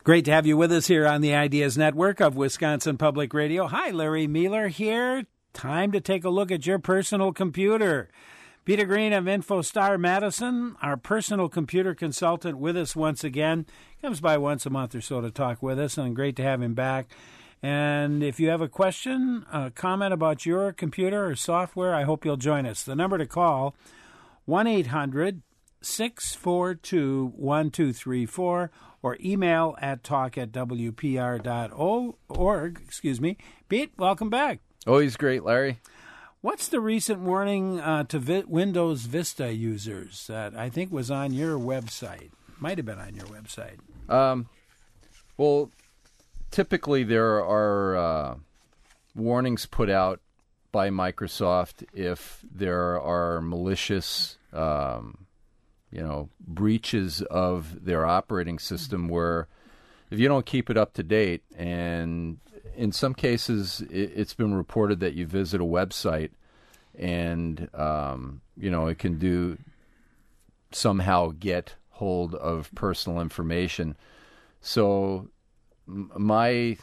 Great to have you with us here on the Ideas Network of Wisconsin Public Radio. Hi, Larry Mueller here. Time to take a look at your personal computer. Peter Green of InfoStar Madison, our personal computer consultant, with us once again. Comes by once a month or so to talk with us, and great to have him back. And if you have a question, a comment about your computer or software, I hope you'll join us. The number to call, 1-800-642-1234, or email at talk@wpr.org. Pete, welcome back. Always great, Larry. What's the recent warning to Windows Vista users that I think was on your website? Might have been on your website. Well, typically there are warnings put out by Microsoft if there are malicious breaches of their operating system where if you don't keep it up to date, and in some cases it's been reported that you visit a website and, it can somehow get hold of personal information. So my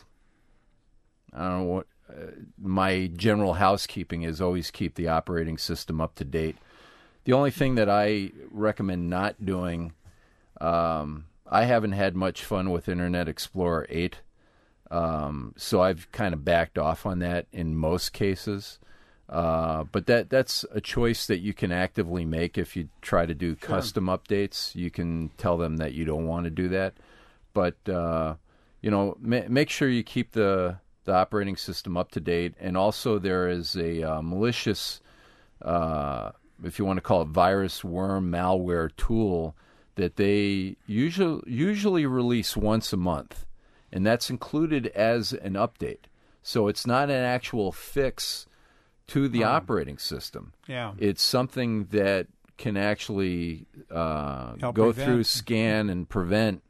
general housekeeping is always keep the operating system up to date. The only thing that I recommend not doing, I haven't had much fun with Internet Explorer 8, so I've kind of backed off on that in most cases. But that's a choice that you can actively make if you try to do custom updates. You can tell them that you don't want to do that. But, make sure you keep the operating system up to date. And also there is a malicious if you want to call it virus, worm, malware tool that they usually release once a month, and that's included as an update. So it's not an actual fix to the operating system. Yeah, it's something that can actually go through, scan, and prevent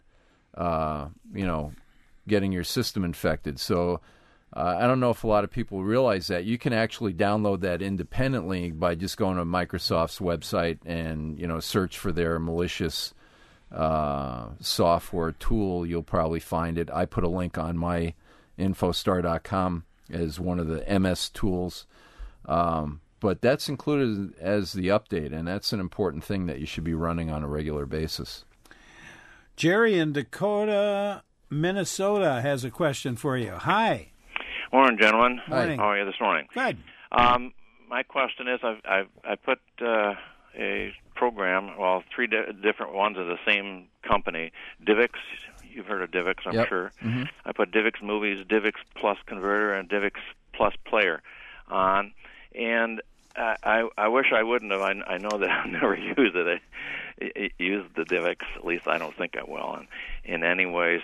getting your system infected. So I don't know if a lot of people realize that. You can actually download that independently by just going to Microsoft's website and, search for their malicious software tool. You'll probably find it. I put a link on my infostar.com as one of the MS tools. But that's included as the update, and that's an important thing that you should be running on a regular basis. Jerry in Dakota, Minnesota has a question for you. Hi. Morning, gentlemen. Morning. How are you this morning? Good. My question is, I put a program, three different ones of the same company, DivX. You've heard of DivX, I'm sure. Mm-hmm. I put DivX Movies, DivX Plus Converter, and DivX Plus Player on, and I wish I wouldn't have. I know that I've never used it. I used the DivX, at least I don't think I will. And in any ways,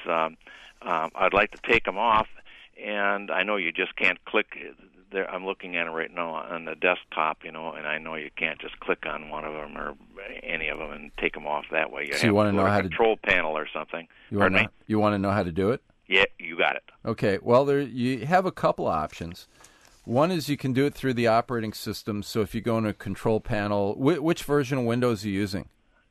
I'd like to take them off. And I know you just can't click there. I'm looking at it right now on the desktop, and I know you can't just click on one of them or any of them and take them off that way. You want to know how to control panel or something. You want to know how to do it? Yeah, you got it. Okay. Well, you have a couple options. One is you can do it through the operating system. So if you go in a control panel, which version of Windows are you using?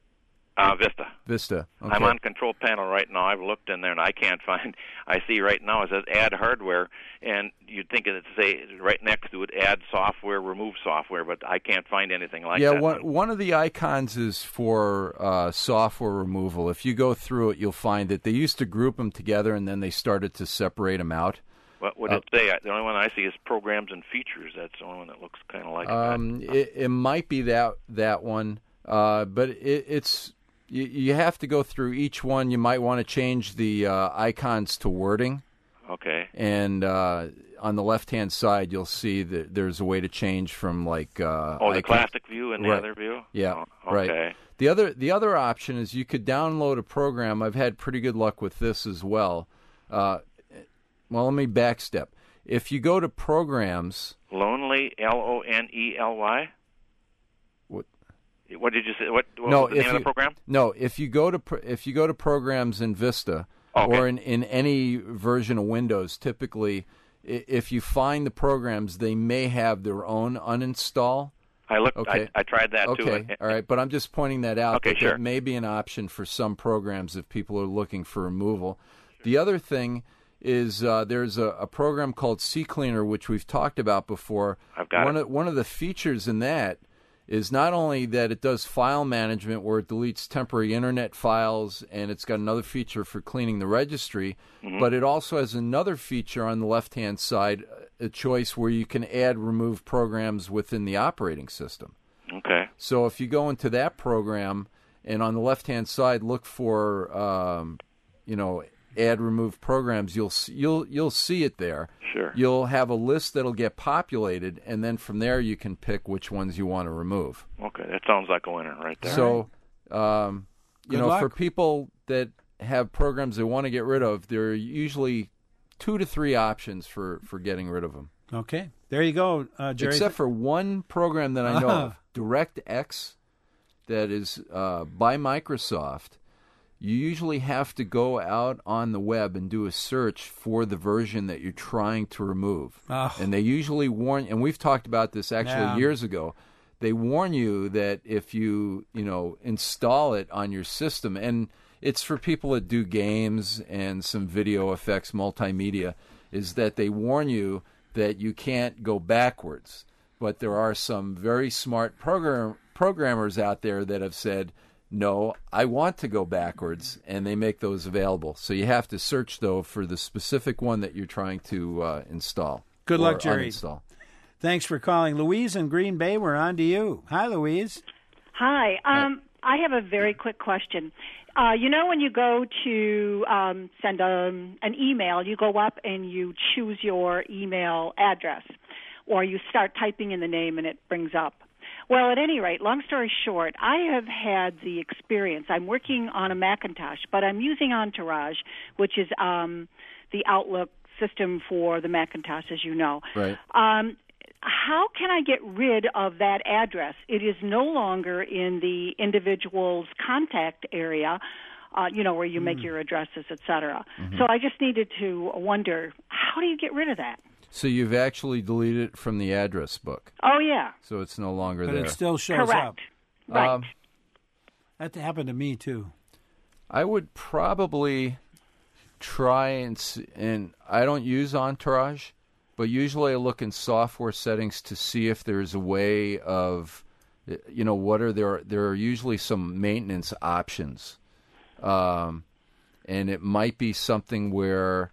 Vista. Vista. Okay. I'm on control panel right now. I've looked in there and I can't find. I see right now it says add hardware, and you'd think it'd say right next to it add software, remove software, but I can't find anything like that. Yeah, one of the icons is for software removal. If you go through it, you'll find that they used to group them together and then they started to separate them out. What would it say? The only one I see is programs and features. That's the only one that looks kind of like it might be that one, but it's. You have to go through each one. You might want to change the icons to wording. Okay. And on the left-hand side, you'll see that there's a way to change from the classic view and the other view? Yeah, okay. Right. The other option is you could download a program. I've had pretty good luck with this as well. Let me backstep. If you go to Programs... Lonely, Lonely? What did you say? What was the name of the program? No, if you go to Programs in Vista or in any version of Windows, typically, if you find the programs, they may have their own uninstall. I looked. Okay. I tried that too. Okay, all right, but I'm just pointing that out. Okay, sure. That may be an option for some programs if people are looking for removal. The other thing is there's a program called CCleaner, which we've talked about before. I've got it. One of the features in that is not only that it does file management where it deletes temporary internet files, and it's got another feature for cleaning the registry, but it also has another feature on the left-hand side, a choice where you can add, remove programs within the operating system. Okay. So if you go into that program and on the left-hand side look for, add, remove programs, you'll see it there. Sure. You'll have a list that'll get populated, and then from there you can pick which ones you want to remove. Okay, that sounds like a winner right there. So, Good luck. for people that have programs they want to get rid of, there are usually 2 to 3 options for getting rid of them. Okay. There you go, Jerry. Except for one program that I know of, DirectX, that is by Microsoft. You usually have to go out on the web and do a search for the version that you're trying to remove. Oh. And they usually warn, and we've talked about this actually years ago, they warn you that if you install it on your system, and it's for people that do games and some video effects, multimedia, is that they warn you that you can't go backwards. But there are some very smart programmers out there that have said, no, I want to go backwards, and they make those available. So you have to search, though, for the specific one that you're trying to install. Good luck, Jerry. Uninstall. Thanks for calling. Louise in Green Bay, we're on to you. Hi, Louise. Hi. I have a very quick question. When you go to send an email, you go up and you choose your email address, or you start typing in the name and it brings up. Well, at any rate, long story short, I have had the experience. I'm working on a Macintosh, but I'm using Entourage, which is the Outlook system for the Macintosh, as you know. Right. How can I get rid of that address? It is no longer in the individual's contact area, where you make your addresses, et cetera. So I just needed to wonder, how do you get rid of that? So you've actually deleted it from the address book. Oh, yeah. So it's no longer But there. it still shows Correct. up. Right. That happened to me, too. I would probably try and I don't use Entourage, but usually I look in software settings to see if there's a way of, what are there are usually some maintenance options. And it might be something where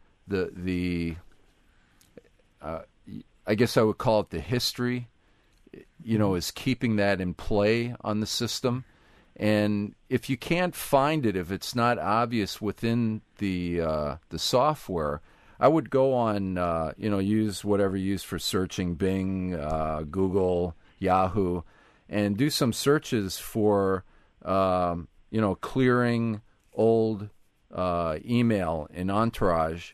I guess I would call it the history, is keeping that in play on the system. And if you can't find it, if it's not obvious within the software, I would go on, use whatever you use for searching, Bing, Google, Yahoo, and do some searches for, clearing old email in Entourage,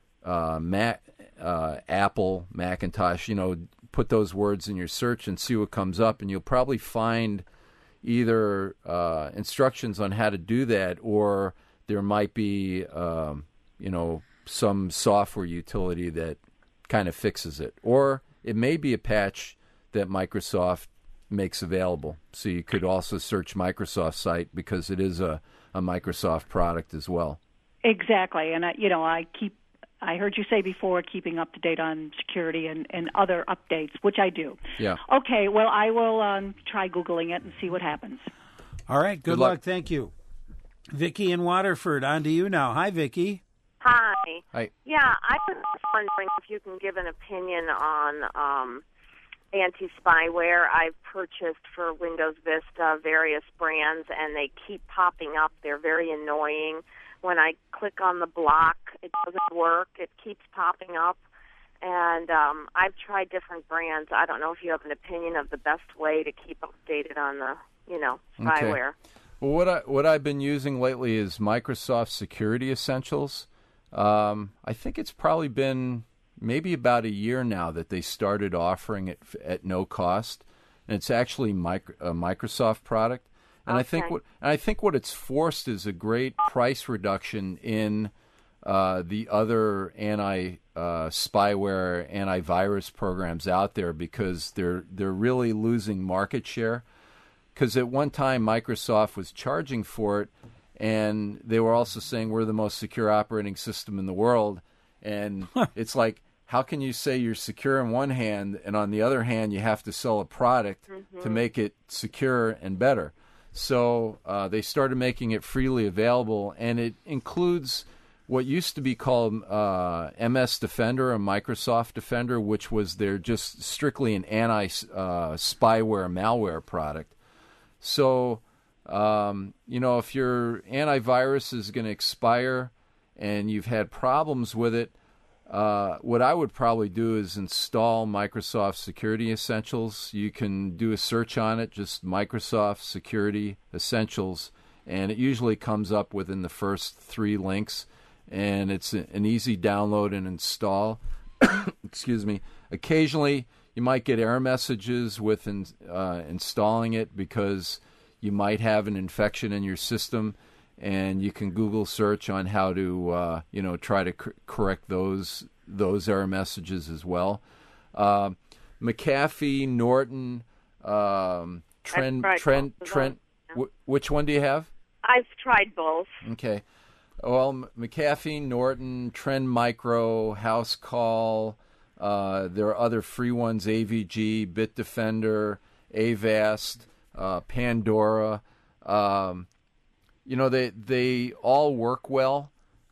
Apple, Macintosh, put those words in your search and see what comes up, and you'll probably find either instructions on how to do that, or there might be, some software utility that kind of fixes it. Or it may be a patch that Microsoft makes available. So you could also search Microsoft site because it is a Microsoft product as well. Exactly. And, I heard you say before, keeping up to date on security and other updates, which I do. Yeah. Okay, well, I will try Googling it and see what happens. All right. Good luck. Thank you. Vicki in Waterford, on to you now. Hi, Vicki. Hi. Hi. Yeah, I was wondering if you can give an opinion on anti-spyware. I've purchased for Windows Vista various brands, and they keep popping up. They're very annoying. When I click on the block, it doesn't work. It keeps popping up. And I've tried different brands. I don't know if you have an opinion of the best way to keep updated on the, spyware. Okay. Well, what I've been using lately is Microsoft Security Essentials. I think it's probably been maybe about a year now that they started offering it at no cost, and it's actually a Microsoft product. And Okay. I think what it's forced is a great price reduction in the other spyware, antivirus programs out there, because they're really losing market share. Because at one time Microsoft was charging for it, and they were also saying we're the most secure operating system in the world. And it's like, how can you say you're secure on one hand, and on the other hand, you have to sell a product to make it secure and better? So they started making it freely available, and it includes what used to be called MS Defender and Microsoft Defender, which was their just strictly an anti-spyware malware product. So, if your antivirus is going to expire and you've had problems with it, what I would probably do is install Microsoft Security Essentials. You can do a search on it, just Microsoft Security Essentials, and it usually comes up within the first 3 links, and it's an easy download and install. Excuse me. Occasionally, you might get error messages with installing it because you might have an infection in your system, and you can Google search on how to, try to correct those error messages as well. McAfee, Norton, Trend. Which one do you have? I've tried both. Okay. Well, McAfee, Norton, Trend Micro, House Call. There are other free ones: AVG, Bitdefender, Avast, Pandora. They all work well,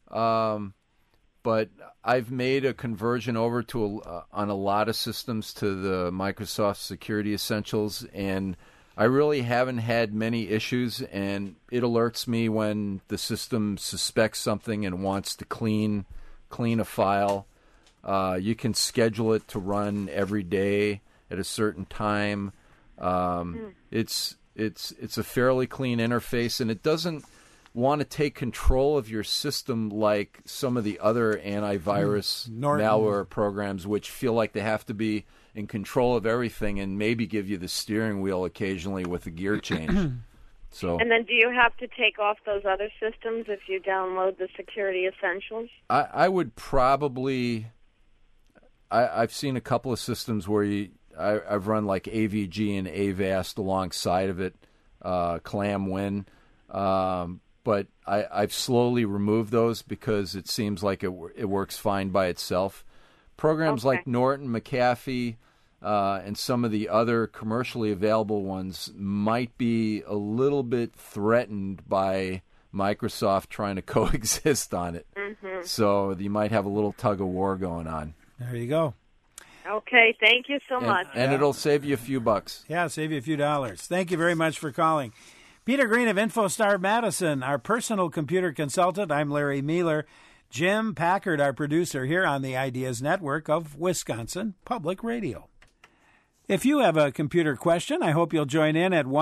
but I've made a conversion over to on a lot of systems to the Microsoft Security Essentials, and I really haven't had many issues, and it alerts me when the system suspects something and wants to clean a file. You can schedule it to run every day at a certain time. It's a fairly clean interface, and it doesn't want to take control of your system like some of the other antivirus malware programs, which feel like they have to be in control of everything and maybe give you the steering wheel occasionally with a gear change. So, and then do you have to take off those other systems if you download the Security Essentials? I would probably... I've seen a couple of systems where I've run like AVG and Avast alongside of it, ClamWin, but I've slowly removed those because it seems like it works fine by itself. Programs like Norton, McAfee, and some of the other commercially available ones might be a little bit threatened by Microsoft trying to coexist on it. Mm-hmm. So you might have a little tug of war going on. There you go. Okay, thank you so much. And it'll save you a few bucks. Yeah, save you a few dollars. Thank you very much for calling. Peter Green of InfoStar Madison, our personal computer consultant. I'm Larry Mealer. Jim Packard, our producer here on the Ideas Network of Wisconsin Public Radio. If you have a computer question, I hope you'll join in at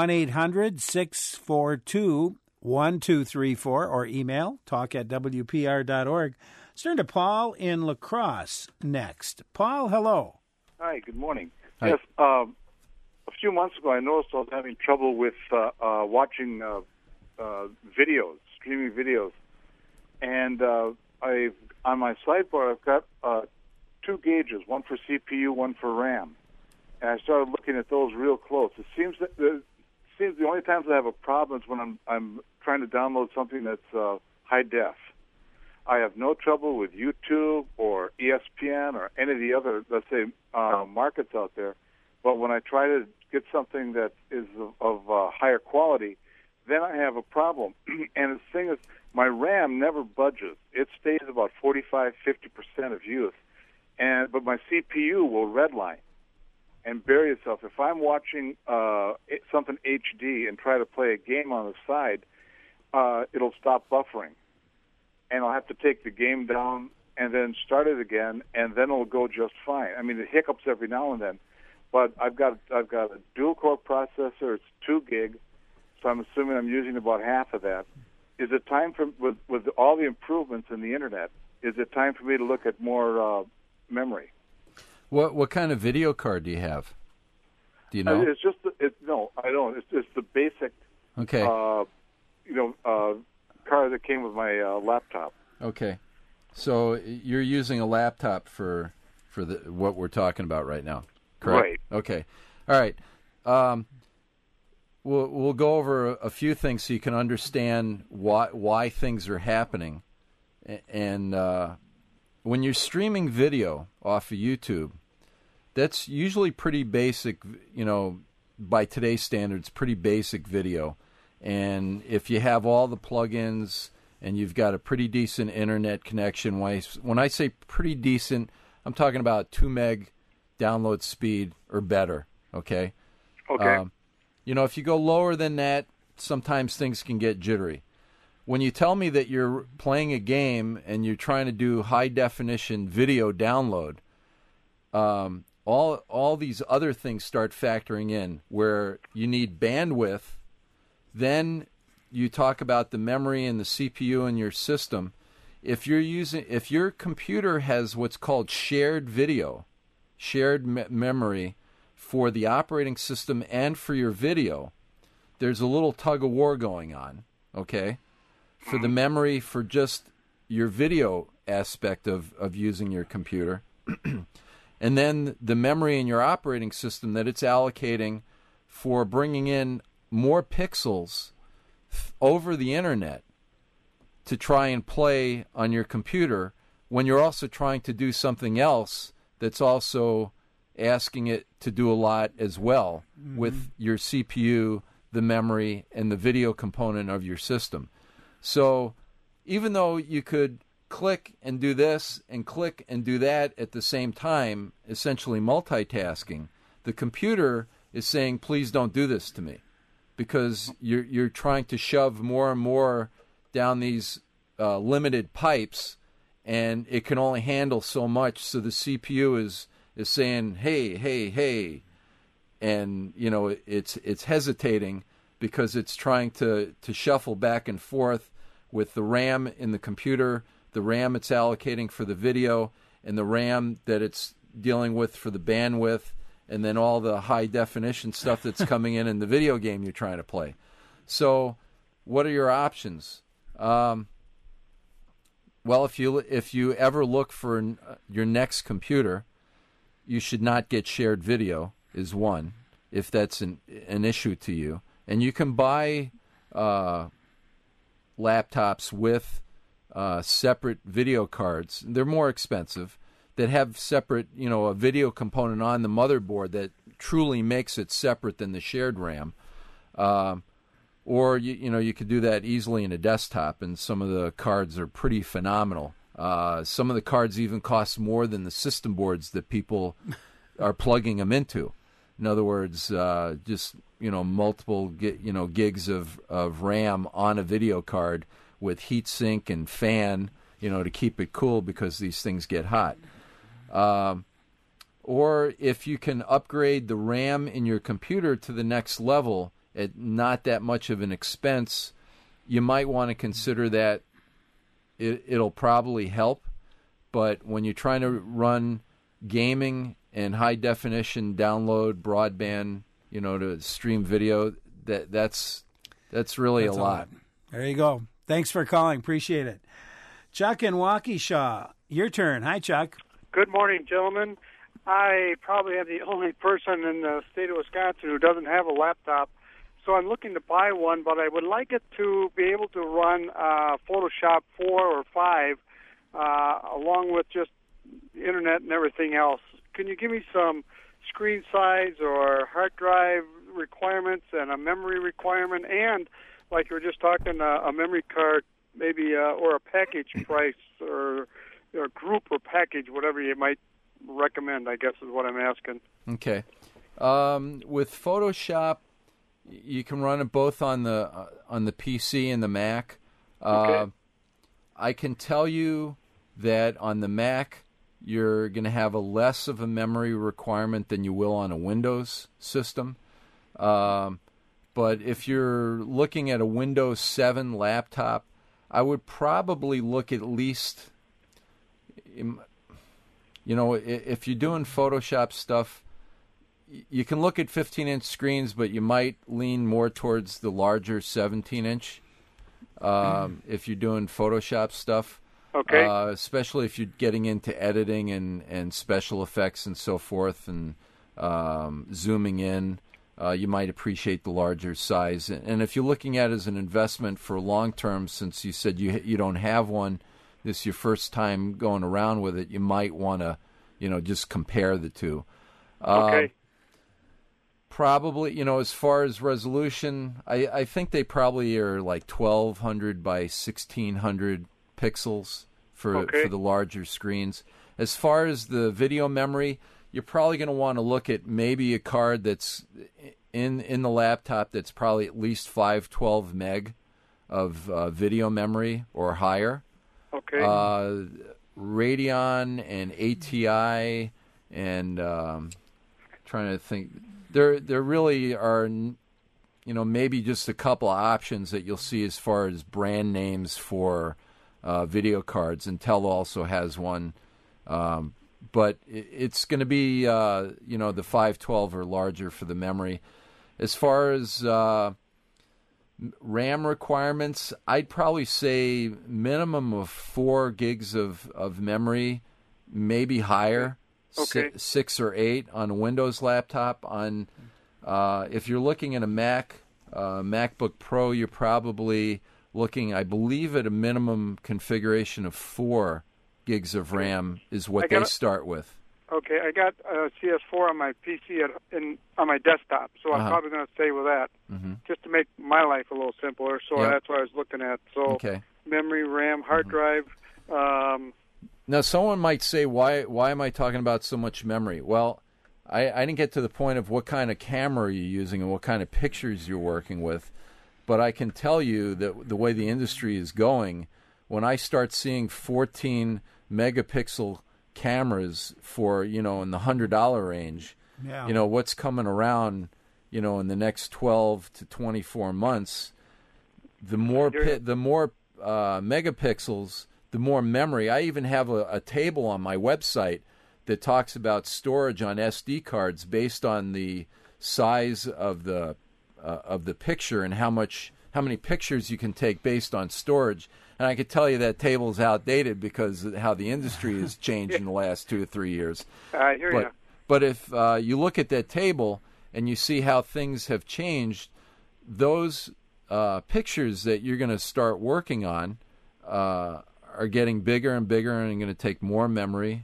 1-800-642-1234 or email talk@wpr.org. Let's turn to Paul in La Crosse next. Paul, hello. Hi, good morning. Hi. Yes, a few months ago I noticed I was having trouble with watching videos, streaming videos. And on my sidebar I've got 2 gauges, one for CPU, one for RAM. And I started looking at those real close. It seems the only times I have a problem is when I'm trying to download something that's high def. I have no trouble with YouTube or ESPN or any of the other, let's say, markets out there. But when I try to get something that is of higher quality, then I have a problem. And the thing is, my RAM never budges. It stays about 45-50% of use. But my CPU will redline and bury itself. If I'm watching something HD and try to play a game on the side, it'll stop buffering. And I'll have to take the game down and then start it again, and then it'll go just fine. I mean, it hiccups every now and then, but I've got a dual-core processor. It's 2 gig, so I'm assuming I'm using about half of that. Is it time for, with all the improvements in the internet, is it time for me to look at more memory? What kind of video card do you have? Do you know? It's just no, I don't. It's just the basic. Okay. Card that came with my laptop. Okay, so you're using a laptop for what we're talking about right now, correct? Right. Okay, all right. we'll go over a few things so you can understand why things are happening. And when you're streaming video off of YouTube, that's usually pretty basic, by today's standards, pretty basic video. And if you have all the plugins and you've got a pretty decent internet connection, when I say pretty decent, I'm talking about 2 meg download speed or better, okay? Okay. If you go lower than that, sometimes things can get jittery. When you tell me that you're playing a game and you're trying to do high-definition video download, all these other things start factoring in, where you need bandwidth. Then you talk about the memory and the CPU in your system. If your computer has what's called shared video, shared memory for the operating system and for your video, there's a little tug of war going on, okay? For the memory for just your video aspect of using your computer. And then the memory in your operating system that it's allocating for bringing in more pixels over the internet to try and play on your computer when you're also trying to do something else that's also asking it to do a lot as well with your CPU, the memory, and the video component of your system. So even though you could click and do this and click and do that at the same time, essentially multitasking, the computer is saying, please don't do this to me, because you're trying to shove more and more down these limited pipes, and it can only handle so much. So the CPU is saying, hey, and it's hesitating because it's trying to shuffle back and forth with the RAM in the computer, the RAM it's allocating for the video, and the RAM that it's dealing with for the bandwidth, and then all the high definition stuff that's coming in the video game you're trying to play. So what are your options? Well, if you ever look for your next computer, you should not get shared video, is one, if that's an issue to you. And you can buy laptops with separate video cards. They're more expensive, that have separate, a video component on the motherboard that truly makes it separate than the shared RAM. Or you could do that easily in a desktop, and some of the cards are pretty phenomenal. Some of the cards even cost more than the system boards that people are plugging them into. In other words, just multiple gigs of RAM on a video card with heat sink and fan, to keep it cool because these things get hot. Or if you can upgrade the RAM in your computer to the next level at not that much of an expense, you might want to consider that. It'll probably help. But when you're trying to run gaming and high definition download broadband, to stream video, that's really a lot. There you go. Thanks for calling. Appreciate it. Chuck in Waukesha, your turn. Hi, Chuck. Good morning, gentlemen. I probably am the only person in the state of Wisconsin who doesn't have a laptop, so I'm looking to buy one, but I would like it to be able to run Photoshop 4 or 5 along with just the internet and everything else. Can you give me some screen size or hard drive requirements and a memory requirement, and, like you were just talking, a memory card maybe or a package price or group or package, whatever you might recommend, I guess is what I'm asking. Okay. With Photoshop, you can run it both on the PC and the Mac. Okay. I can tell you that on the Mac, you're going to have a less of a memory requirement than you will on a Windows system. But if you're looking at a Windows 7 laptop, I would probably look at least, if you're doing Photoshop stuff, you can look at 15-inch screens, but you might lean more towards the larger 17-inch if you're doing Photoshop stuff. Okay. Especially if you're getting into editing and special effects and so forth, and zooming in. you might appreciate the larger size. And if you're looking at it as an investment for long term, since you said you don't have one, this is your first time going around with it, you might want to, just compare the two. Okay. Probably, as far as resolution, I think they probably are like 1,200 by 1,600 pixels for the larger screens. As far as the video memory, you're probably going to want to look at maybe a card that's in the laptop that's probably at least 512 meg of video memory or higher. Okay. Radeon and ATI and trying to think. There really are, maybe just a couple of options that you'll see as far as brand names for video cards. Intel also has one, but it's going to be, the 512 or larger for the memory. As far as RAM requirements, I'd probably say minimum of 4 gigs of memory, maybe higher. Okay. 6 or 8 on a Windows laptop. On if you're looking at a MacBook Pro, you're probably looking, I believe, at a minimum configuration of 4 gigs of RAM is what they start with. Okay, I got CS4 on my PC on my desktop, so I'm probably going to stay with that, just to make my life a little simpler. So that's what I was looking at. So memory, RAM, hard drive. Now, someone might say, why am I talking about so much memory? Well, I didn't get to the point of what kind of camera you're using and what kind of pictures you're working with, but I can tell you that the way the industry is going, when I start seeing 14 megapixel cameras for, in the $100 range, what's coming around, in the next 12 to 24 months, the more megapixels, the more memory. I even have a table on my website that talks about storage on SD cards based on the size of the picture and how many pictures you can take based on storage. And I could tell you that table's outdated because of how the industry has changed in the last 2 or 3 years. I hear you. But if you look at that table and you see how things have changed, those pictures that you're going to start working on are getting bigger and bigger and going to take more memory.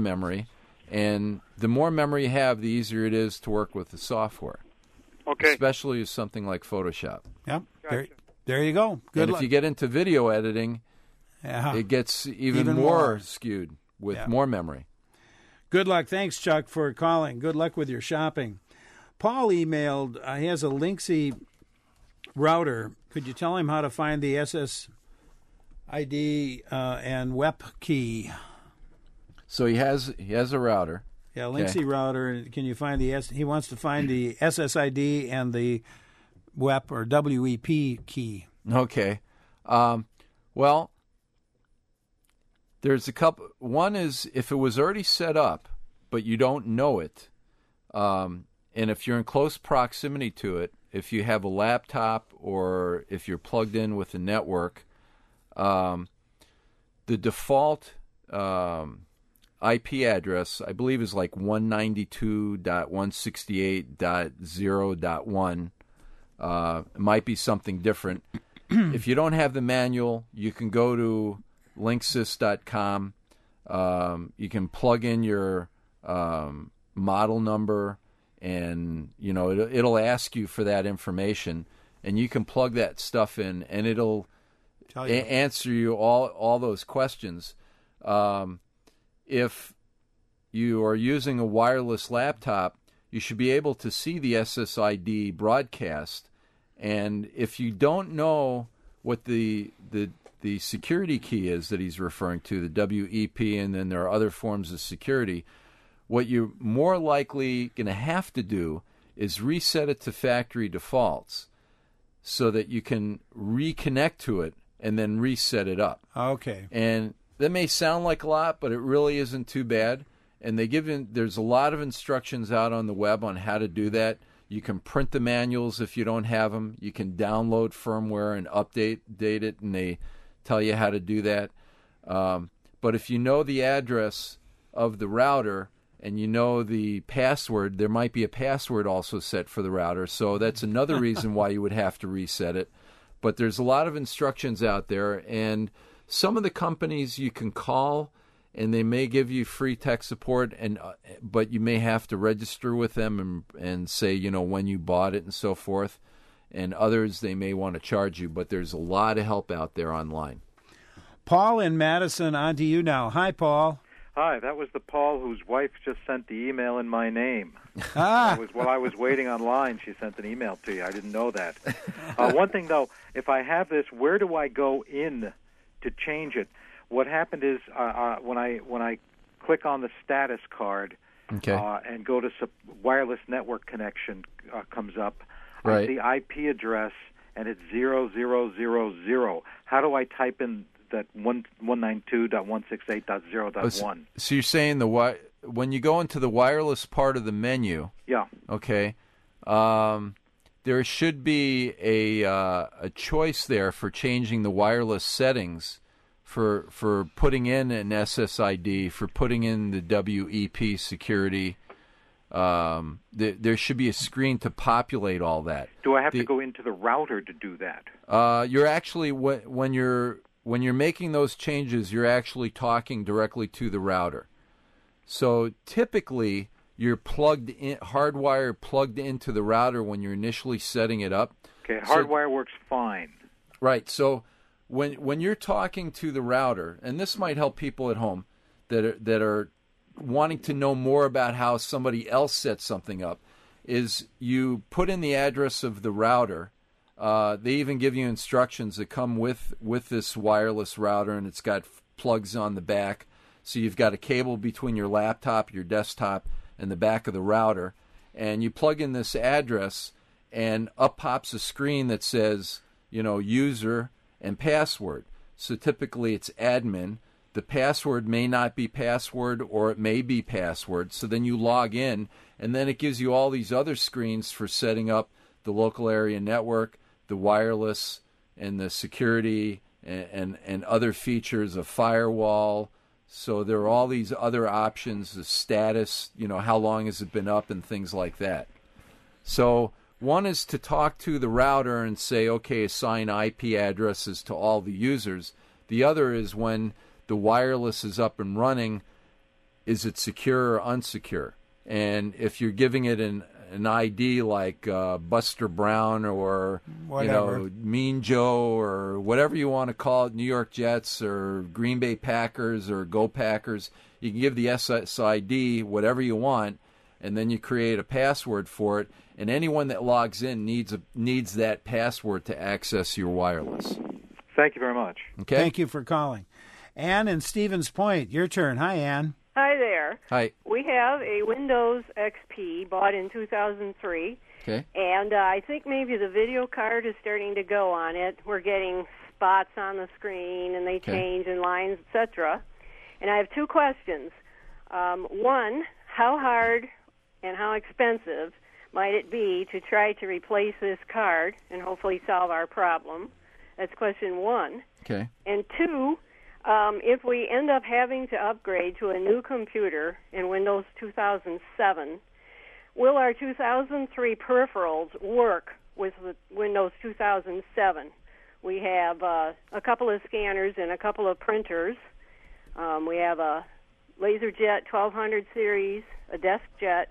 And the more memory you have, the easier it is to work with the software. Okay. Especially with something like Photoshop. Yep. Gotcha. There you go. Good luck. If you get into video editing, it gets even more skewed with more memory. Good luck. Thanks, Chuck, for calling. Good luck with your shopping. Paul emailed, he has a Linksy router. Could you tell him how to find the SSID and WEP key? So he has a router. Yeah, Linksy router. Can you find he wants to find the SSID and the WEP or WEP key. Okay. Well, there's a couple. One is if it was already set up, but you don't know it, and if you're in close proximity to it, if you have a laptop or if you're plugged in with a network, the default IP address, I believe, is like 192.168.0.1. It might be something different. If you don't have the manual, you can go to linksys.com. You can plug in your model number, and it'll ask you for that information, and you can plug that stuff in, and it'll answer you all those questions. If you are using a wireless laptop, you should be able to see the SSID broadcast. And if you don't know what the security key is that he's referring to, the WEP, and then there are other forms of security, what you're more likely going to have to do is reset it to factory defaults so that you can reconnect to it and then reset it up. Okay. And that may sound like a lot, but it really isn't too bad. And there's a lot of instructions out on the web on how to do that. You can print the manuals if you don't have them. You can download firmware and update it, and they tell you how to do that. But if you know the address of the router and you know the password, there might be a password also set for the router. So that's another reason why you would have to reset it. But there's a lot of instructions out there, and some of the companies you can call, and they may give you free tech support, but you may have to register with them and say, when you bought it and so forth. And others, they may want to charge you, but there's a lot of help out there online. Paul in Madison, on to you now. Hi, Paul. Hi, that was the Paul whose wife just sent the email in my name. While I was waiting online, she sent an email to you. I didn't know that. One thing, though, if I have this, where do I go in to change it? What happened is when I click on the status card and go to wireless network connection comes up, right. I see IP address, and it's 0000. How do I type in that 192.168.0.1? So you're saying when you go into the wireless part of the menu, yeah, okay, there should be a choice there for changing the wireless settings, for putting in an SSID, for putting in the WEP security. There should be a screen to populate all that. Do I have to go into the router to do that? You're actually when you're making those changes, you're actually talking directly to the router. So typically, you're hardwired plugged into the router when you're initially setting it up. Okay, hardwire works fine. Right. So when you're talking to the router, and this might help people at home that are wanting to know more about how somebody else sets something up, is you put in the address of the router. They even give you instructions that come with this wireless router, and it's got plugs on the back. So you've got a cable between your laptop, your desktop, and the back of the router. And you plug in this address, and up pops a screen that says, user and password. So typically it's admin. The password may not be password, or it may be password. So then you log in, and then it gives you all these other screens for setting up the local area network, the wireless, and the security, and other features of firewall. So there are all these other options, the status, how long has it been up, and things like that. So one is to talk to the router and say, okay, assign IP addresses to all the users. The other is when the wireless is up and running, is it secure or unsecure? And if you're giving it an ID like Buster Brown or Mean Joe or whatever you want to call it, New York Jets or Green Bay Packers or Go Packers, you can give the SSID whatever you want, and then you create a password for it. And anyone that logs in needs that password to access your wireless. Thank you very much. Okay. Thank you for calling. Ann in Stevens Point, your turn. Hi, Ann. Hi there. Hi. We have a Windows XP bought in 2003. Okay. And I think maybe the video card is starting to go on it. We're getting spots on the screen, and they change in lines, etc. And I have two questions. One, how hard and how expensive might it be to try to replace this card and hopefully solve our problem? That's question one. Okay. And two, if we end up having to upgrade to a new computer in Windows 2007, will our 2003 peripherals work with Windows 2007? We have a couple of scanners and a couple of printers. We have a LaserJet 1200 series, a DeskJet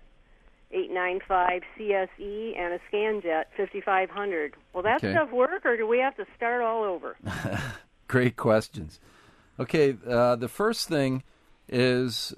895 CSE, and a ScanJet 5500. Will that stuff work, or do we have to start all over? Great questions. Okay, the first thing is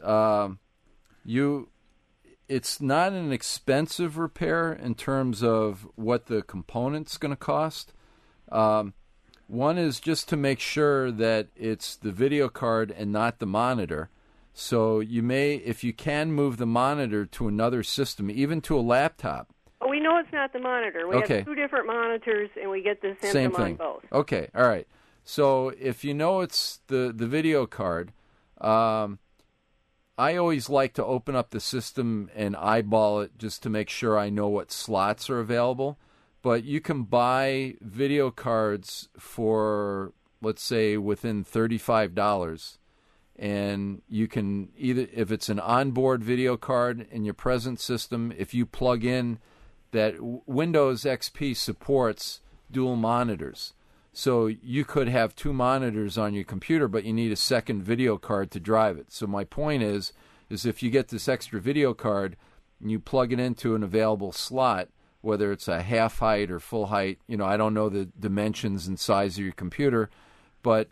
it's not an expensive repair in terms of what the component's going to cost. One is just to make sure that it's the video card and not the monitor. So you may, if you can, move the monitor to another system, even to a laptop. We know it's not the monitor. We have two different monitors, and we get the symptom on both. Okay, all right. So if you know it's the video card, I always like to open up the system and eyeball it just to make sure I know what slots are available. But you can buy video cards for, let's say, within $35. and you can either, if it's an onboard video card in your present system, if you plug in that Windows XP supports dual monitors. So you could have 2 monitors on your computer, but you need a second video card to drive it. So my point is if you get this extra video card and you plug it into an available slot, whether it's a half height or full height, I don't know the dimensions and size of your computer, but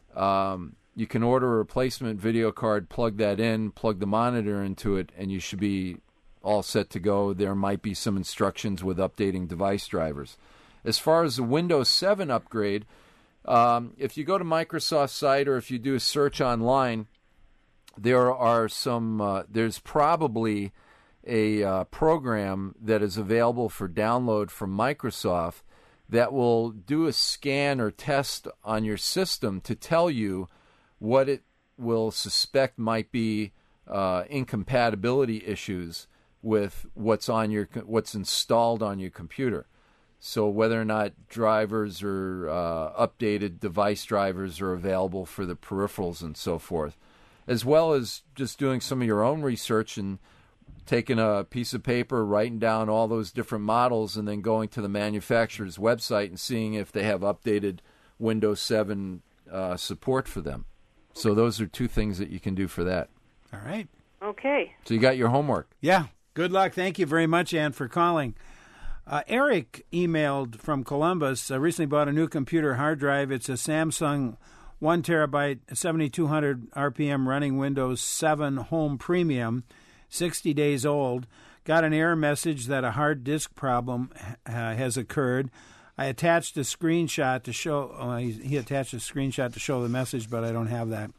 you can order a replacement video card, plug that in, plug the monitor into it, and you should be all set to go. There might be some instructions with updating device drivers. As far as the Windows 7 upgrade, if you go to Microsoft's site or if you do a search online, there are there's probably a program that is available for download from Microsoft that will do a scan or test on your system to tell you what it will suspect might be incompatibility issues with what's installed on your computer. So whether or not drivers or updated device drivers are available for the peripherals and so forth, as well as just doing some of your own research and taking a piece of paper, writing down all those different models, and then going to the manufacturer's website and seeing if they have updated Windows 7 support for them. So those are 2 things that you can do for that. All right. Okay. So you got your homework. Yeah. Good luck. Thank you very much, Ann, for calling. Eric emailed from Columbus. Recently bought a new computer hard drive. It's a Samsung 1 terabyte, 7,200 RPM running Windows 7 Home Premium, 60 days old. Got an error message that a hard disk problem has occurred. I attached a screenshot to show. He attached a screenshot to show the message, but I don't have that.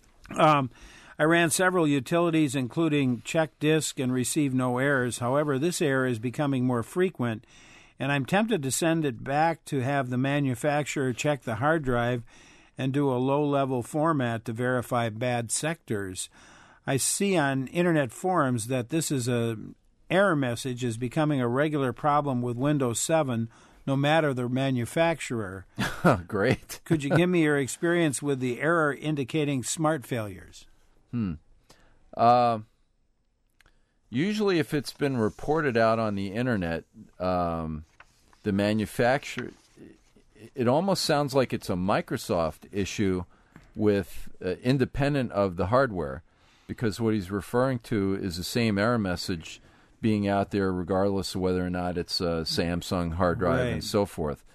I ran several utilities, including check disk, and received no errors. However, this error is becoming more frequent, and I'm tempted to send it back to have the manufacturer check the hard drive and do a low-level format to verify bad sectors. I see on Internet forums that this is an error message is becoming a regular problem with Windows 7, no matter the manufacturer. Great. Could you give me your experience with the error indicating smart failures? Usually if it's been reported out on the Internet, the manufacturer, it almost sounds like it's a Microsoft issue with independent of the hardware, because what he's referring to is the same error message being out there regardless of whether or not it's a Samsung hard drive and so forth.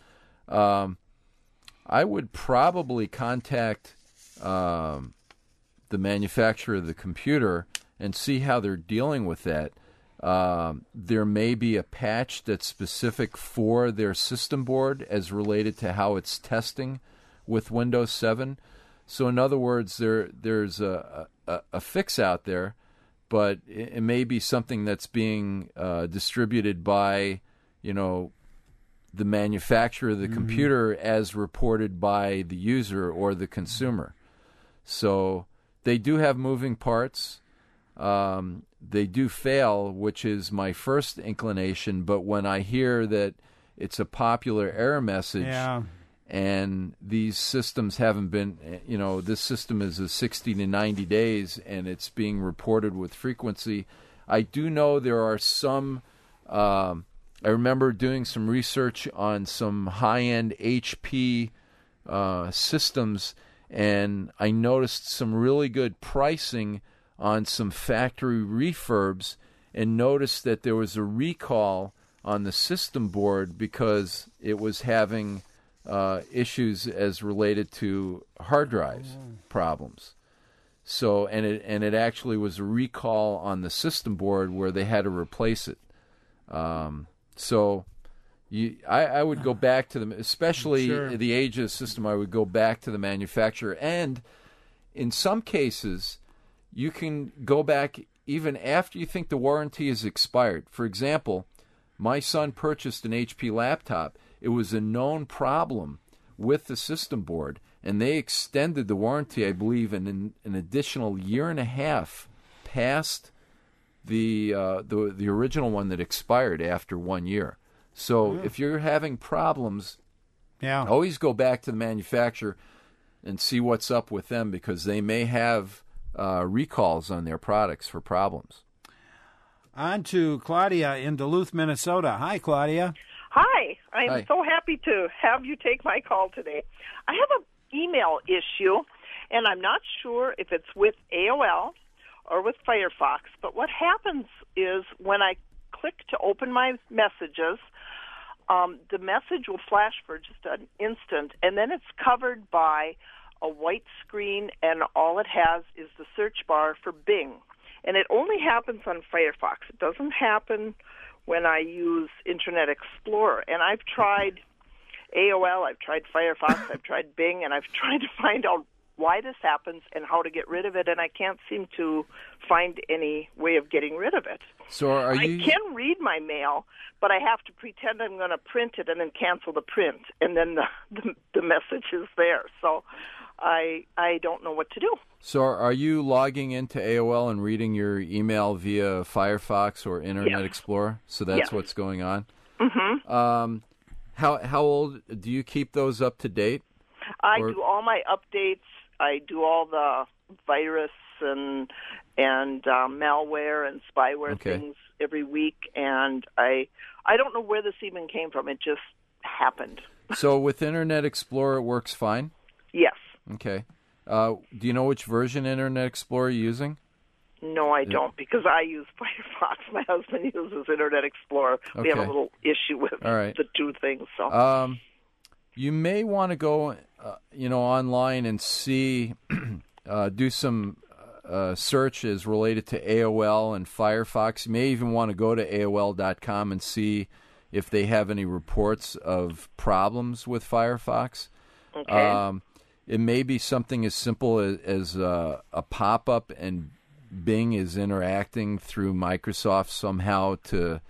I would probably contact the manufacturer of the computer and see how they're dealing with that. There may be a patch that's specific for their system board as related to how it's testing with Windows 7. So in other words, there's a fix out there, but it may be something that's being distributed by, the manufacturer of the computer as reported by the user or the consumer. So they do have moving parts. They do fail, which is my first inclination. But when I hear that it's a popular error message and these systems haven't been, this system is a 60 to 90 days and it's being reported with frequency, I do know there are some, I remember doing some research on some high-end HP systems, and I noticed some really good pricing on some factory refurbs and noticed that there was a recall on the system board because it was having issues as related to hard drives problems. So, and it actually was a recall on the system board where they had to replace it. So I would go back to them, especially the age of the system, I would go back to the manufacturer. And in some cases, you can go back even after you think the warranty is expired. For example, my son purchased an HP laptop. It was a known problem with the system board, and they extended the warranty, I believe, an additional 1.5 years past the original one that expired after 1 year. So if you're having problems, always go back to the manufacturer. and see what's up with them, because they may have recalls on their products for problems. On to Claudia in Duluth, Minnesota. Hi, Claudia. Hi. I'm Hi. so happy to have you take my call today. I have an email issue, and I'm not sure if it's with AOL or with Firefox, but what happens is when I click to open my messages, the message will flash for just an instant, and then it's covered by a white screen, and all it has is the search bar for Bing. And it only happens on Firefox. It doesn't happen when I use Internet Explorer. And I've tried AOL, I've tried Firefox, I've tried Bing, and I've tried to find out why this happens and how to get rid of it, and I can't seem to find any way of getting rid of it. So I can read my mail, but I have to pretend I'm going to print it and then cancel the print, and then the message is there. So I don't know what to do. So are you logging into AOL and reading your email via Firefox or Internet Explorer? So that's what's going on? Mm-hmm. How old do you keep those up to date? I do all my updates. I do all the virus and malware and spyware things every week, and I don't know where this even came from. It just happened. So with Internet Explorer, it works fine? Yes. Okay. Do you know which version Internet Explorer you're using? No, I don't, because I use Firefox. My husband uses Internet Explorer. We have a little issue with the two things. So. You may want to go, online and see, do some searches related to AOL and Firefox. You may even want to go to AOL.com and see if they have any reports of problems with Firefox. Okay. It may be something as simple as a pop-up and Bing is interacting through Microsoft somehow to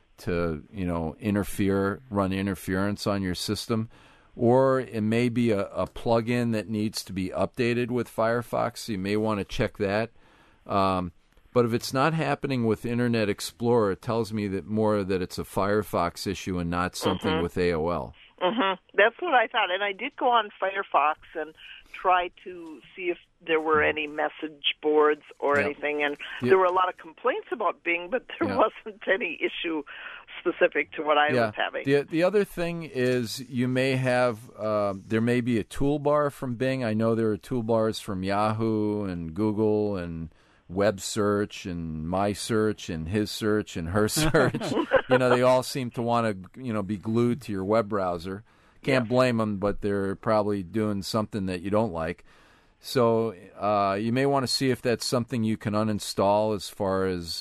run interference on your system. Or it may be a plug-in that needs to be updated with Firefox. So you may want to check that. But if it's not happening with Internet Explorer, it tells me that it's a Firefox issue and not something with AOL. Mm-hmm. That's what I thought. And I did go on Firefox and try to see if there were any message boards or anything. And there were a lot of complaints about Bing, but there wasn't any issue specific to what I was having. The other thing is you may have, there may be a toolbar from Bing. I know there are toolbars from Yahoo and Google and Web Search and My Search and His Search and Her Search. They all seem to want to, be glued to your web browser. Can't blame them, but they're probably doing something that you don't like. So you may want to see if that's something you can uninstall as far as,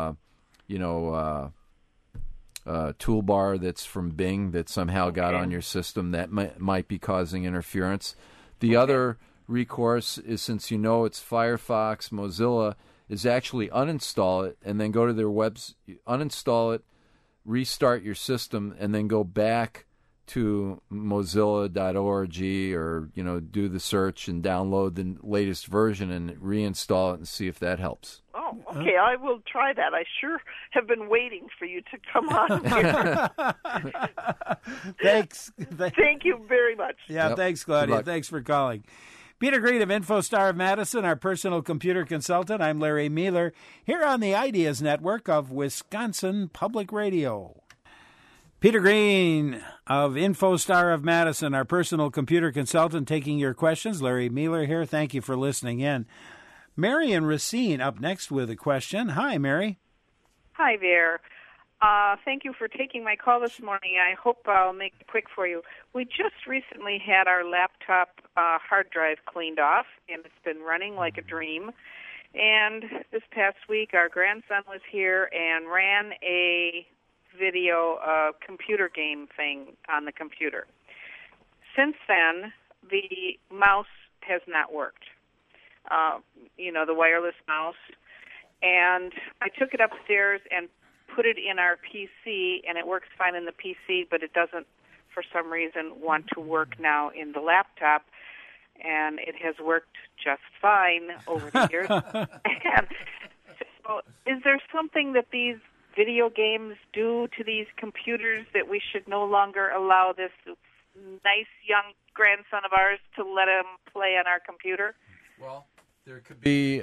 toolbar that's from Bing that somehow got on your system that might be causing interference. The other recourse is, since it's Firefox, Mozilla, is actually uninstall it and then go to their uninstall it, restart your system, and then go back to mozilla.org or, do the search and download the latest version and reinstall it and see if that helps. Oh, okay. I will try that. I sure have been waiting for you to come on here. Thanks. Thank you very much. Yeah, thanks, Claudia. Thanks for calling. Peter Green of InfoStar of Madison, our personal computer consultant. I'm Larry Mueller, here on the Ideas Network of Wisconsin Public Radio. Peter Green of InfoStar of Madison, our personal computer consultant, taking your questions. Larry Mueller here. Thank you for listening in. Mary and Racine up next with a question. Hi, Mary. Hi there. Thank you for taking my call this morning. I hope I'll make it quick for you. We just recently had our laptop hard drive cleaned off, and it's been running like a dream. And this past week, our grandson was here and ran a video computer game thing on the computer. Since then, the mouse has not worked. The wireless mouse. And I took it upstairs and put it in our PC, and it works fine in the PC, but it doesn't, for some reason, want to work now in the laptop. And it has worked just fine over the years. And so is there something that these video games do to these computers that we should no longer allow this nice young grandson of ours to let him play on our computer? Well, there could be,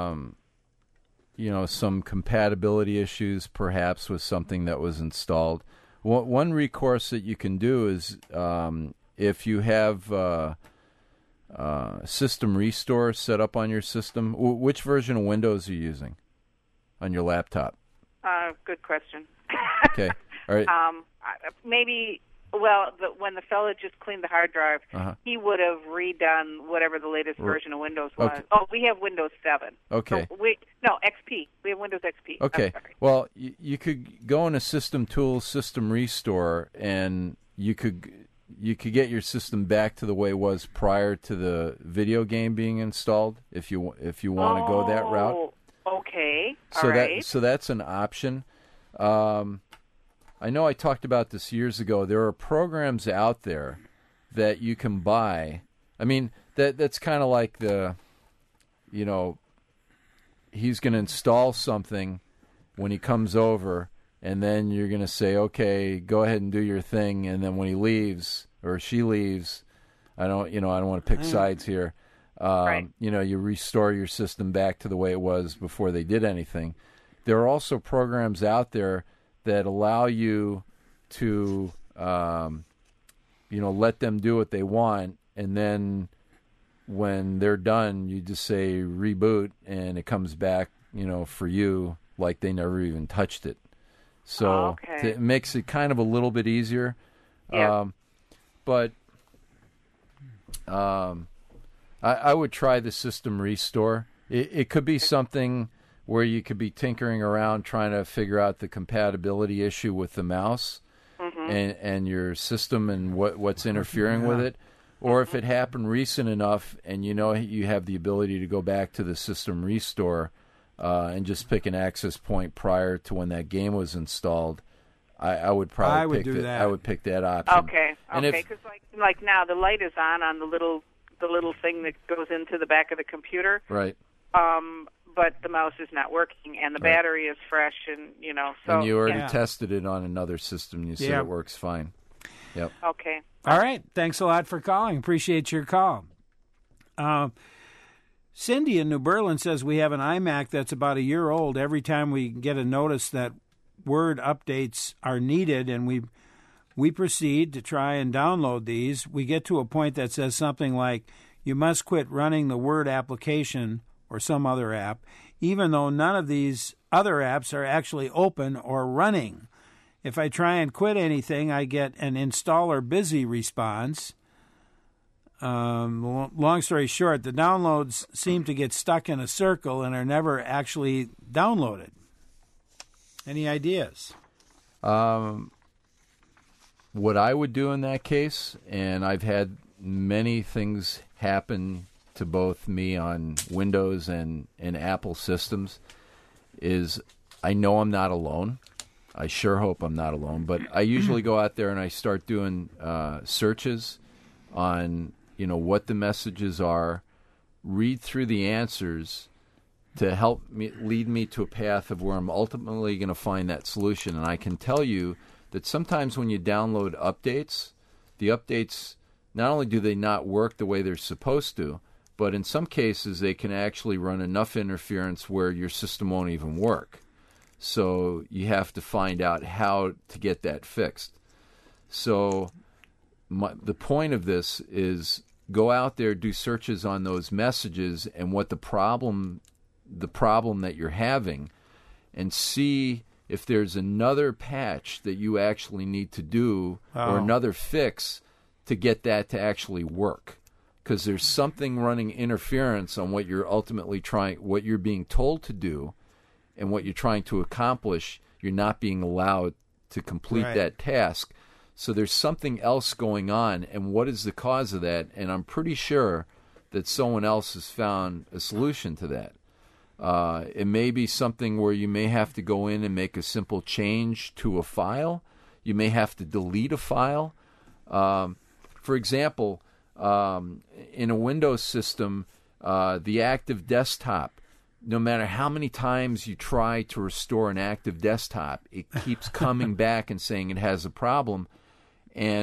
some compatibility issues perhaps with something that was installed. One recourse that you can do is if you have System Restore set up on your system. Which version of Windows are you using on your laptop? Good question. Okay. All right. Maybe, when the fellow just cleaned the hard drive, he would have redone whatever the latest version of Windows was. Okay. Oh, we have Windows 7. Okay. XP. We have Windows XP. Okay. Well, you could go into System Tools, System Restore, and you could get your system back to the way it was prior to the video game being installed if you want to go that route. Okay. So that's an option. I know I talked about this years ago. There are programs out there that you can buy. I mean, that's kind of like he's going to install something when he comes over, and then you're going to say, okay, go ahead and do your thing. And then when he leaves or she leaves, I don't want to pick sides here. You restore your system back to the way it was before they did anything. There are also programs out there that allow you to, let them do what they want, and then when they're done, you just say reboot, and it comes back, for you like they never even touched it. So it makes it kind of a little bit easier. Yeah. I would try the System Restore. It could be something where you could be tinkering around trying to figure out the compatibility issue with the mouse and your system and what's interfering with it. Or if it happened recent enough and you have the ability to go back to the System Restore and just pick an access point prior to when that game was installed, I would probably I would pick that option. Okay. Because like now the light is on the little thing that goes into the back of the computer. Right. But the mouse is not working, and the battery is fresh, and So, and you already tested it on another system. And you said it works fine. Yep. Okay. All right. Thanks a lot for calling. Appreciate your call. Cindy in New Berlin says we have an iMac that's about a year old. Every time we get a notice that Word updates are needed, and we proceed to try and download these, we get to a point that says something like, you must quit running the Word application or some other app, even though none of these other apps are actually open or running. If I try and quit anything, I get an installer busy response. Long story short, the downloads seem to get stuck in a circle and are never actually downloaded. Any ideas? What I would do in that case, and I've had many things happen to both me on Windows and Apple systems, is I know I'm not alone. I sure hope I'm not alone, but I usually go out there and I start doing searches on what the messages are, read through the answers to help me lead me to a path of where I'm ultimately going to find that solution. And I can tell you that sometimes when you download updates, the updates, not only do they not work the way they're supposed to, but in some cases they can actually run enough interference where your system won't even work. So you have to find out how to get that fixed. So the point of this is go out there, do searches on those messages and what the problem that you're having, and see if there's another patch that you actually need to do or another fix to get that to actually work. Because there's something running interference on what you're ultimately what you're being told to do, and what you're trying to accomplish. You're not being allowed to complete that task. So there's something else going on, and what is the cause of that? And I'm pretty sure that someone else has found a solution to that. It may be something where you may have to go in and make a simple change to a file. You may have to delete a file. For example, in a Windows system, the active desktop, no matter how many times you try to restore an active desktop, it keeps coming back and saying it has a problem. And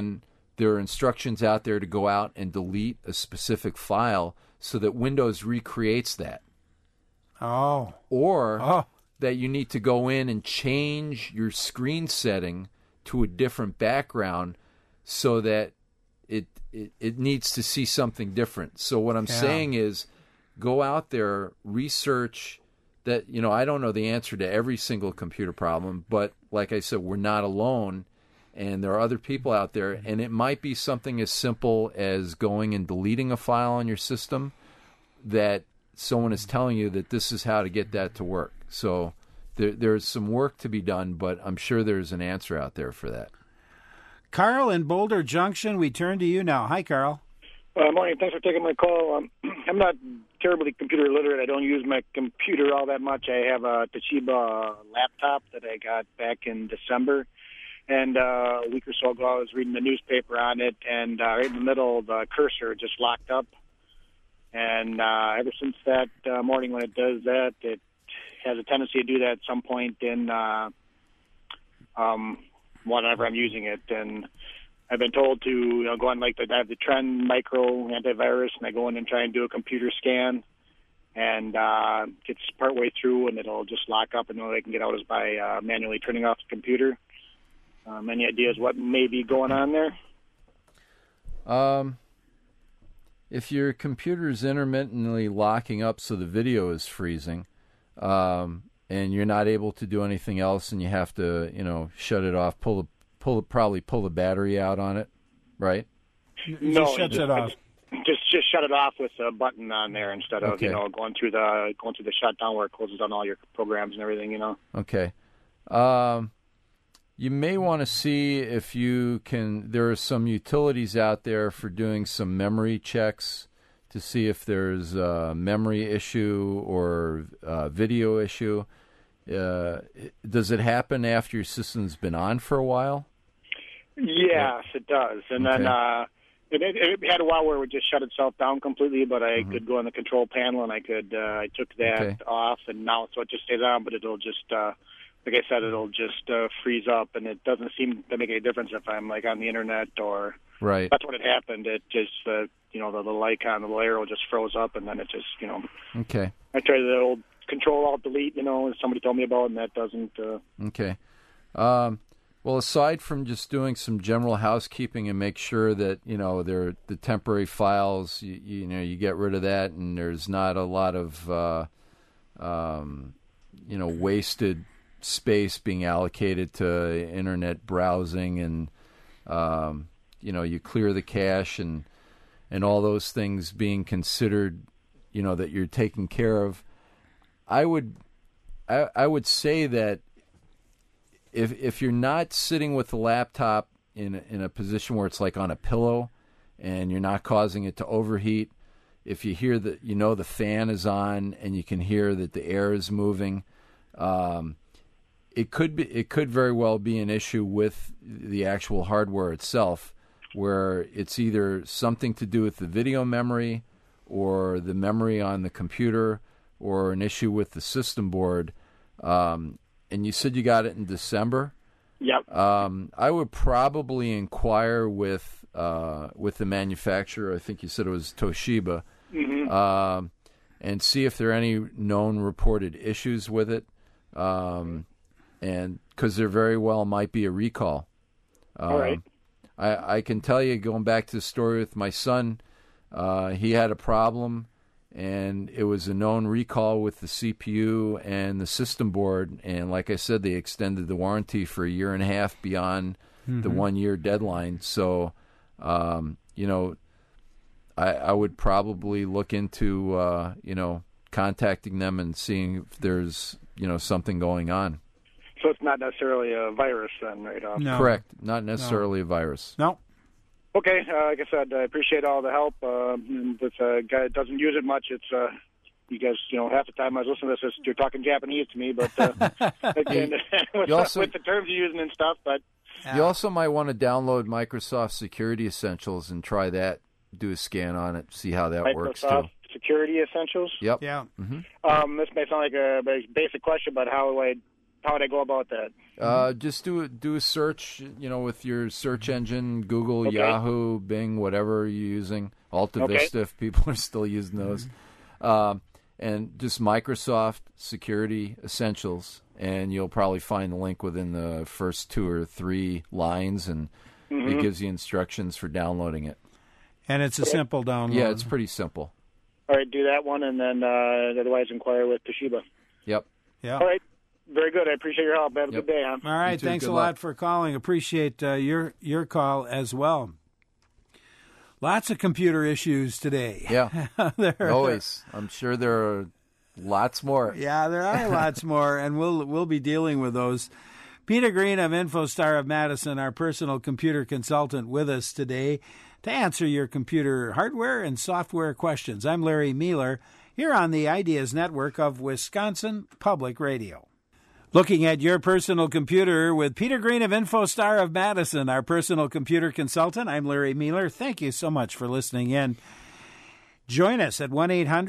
there are instructions out there to go out and delete a specific file so that Windows recreates that. Oh. Or that you need to go in and change your screen setting to a different background so that it needs to see something different. So what I'm saying is go out there, research that, I don't know the answer to every single computer problem, but like I said, we're not alone, and there are other people out there, and it might be something as simple as going and deleting a file on your system that someone is telling you that this is how to get that to work. So there's some work to be done, but I'm sure there's an answer out there for that. Carl in Boulder Junction, we turn to you now. Hi, Carl. Morning. Thanks for taking my call. I'm not terribly computer literate. I don't use my computer all that much. I have a Toshiba laptop that I got back in December. And a week or so ago, I was reading the newspaper on it, and right in the middle, the cursor just locked up. And ever since that morning when it does that, it has a tendency to do that at some point in whenever I'm using it. And I've been told to go on, I have the Trend Micro antivirus, and I go in and try and do a computer scan, and gets partway through, and it'll just lock up, and the only way I can get out is by manually turning off the computer. Any ideas what may be going on there? If your computer is intermittently locking up so the video is freezing, and you're not able to do anything else, and you have to, shut it off, probably pull the battery out on it, right? No, just shuts it off. Just shut it off with a button on there instead of going through the shutdown where it closes down all your programs and everything. Okay. You may want to see if you can. There are some utilities out there for doing some memory checks to see if there's a memory issue or a video issue. Does it happen after your system's been on for a while? Yes, it does. And then it had a while where it would just shut itself down completely, but I could go on the control panel and I took that off, and now so it just stays on, but it'll just, like I said, it'll just freeze up, and it doesn't seem to make any difference if I'm on the internet or. Right. That's what had happened. It just, the little icon, the little arrow just froze up, and then it just, Okay. I tried the old Control-Alt-Delete, as somebody told me about, and that doesn't. Okay. Well, aside from just doing some general housekeeping and make sure that, they're the temporary files, you get rid of that, and there's not a lot of, wasted space being allocated to internet browsing, and, you clear the cache and all those things being considered, that you're taking care of. I would say that if you're not sitting with the laptop in a position where it's like on a pillow and you're not causing it to overheat, if you hear that the fan is on and you can hear that the air is moving, it could very well be an issue with the actual hardware itself, where it's either something to do with the video memory or the memory on the computer, or an issue with the system board. And you said you got it in December? Yep. I would probably inquire with the manufacturer. I think you said it was Toshiba. Mm-hmm. And see if there are any known reported issues with it. And because there very well might be a recall. All right. I can tell you, going back to the story with my son, he had a problem, and it was a known recall with the CPU and the system board. And like I said, they extended the warranty for 1.5 years beyond the 1-year deadline. So, I would probably look into, contacting them and seeing if there's, something going on. So it's not necessarily a virus then, right? No. Correct. Not necessarily a virus. No. Okay, like I said, I appreciate all the help. And with a guy that doesn't use it much, it's you guys, half the time I was listening to this, you're talking Japanese to me, but again, with the terms you're using and stuff. But you also might want to download Microsoft Security Essentials and try that. Do a scan on it, see how that works too. Microsoft Security Essentials. Yep. Yeah. Mm-hmm. This may sound like a basic question, but how do I how would I go about that? Just do a search, with your search engine, Google, Okay. Yahoo, Bing, whatever you're using, Alta Vista if people are still using those, and just Microsoft Security Essentials, and you'll probably find the link within the first 2 or 3 lines, and it gives you instructions for downloading it. And it's a simple download. Yeah, it's pretty simple. All right, do that one, and then otherwise inquire with Toshiba. Yep. Yeah. All right, very good. I appreciate your help. Have a good day, huh? All right, thanks a lot for calling. Appreciate your call as well. Lots of computer issues today. Yeah, always. I'm sure there are lots more. Yeah, there are lots more, and we'll be dealing with those. Peter Green of InfoStar of Madison, our personal computer consultant, with us today to answer your computer hardware and software questions. I'm Larry Mealer, here on the Ideas Network of Wisconsin Public Radio. Looking at your personal computer with Peter Green of InfoStar of Madison, our personal computer consultant. I'm Larry Mealer. Thank you so much for listening in. Join us at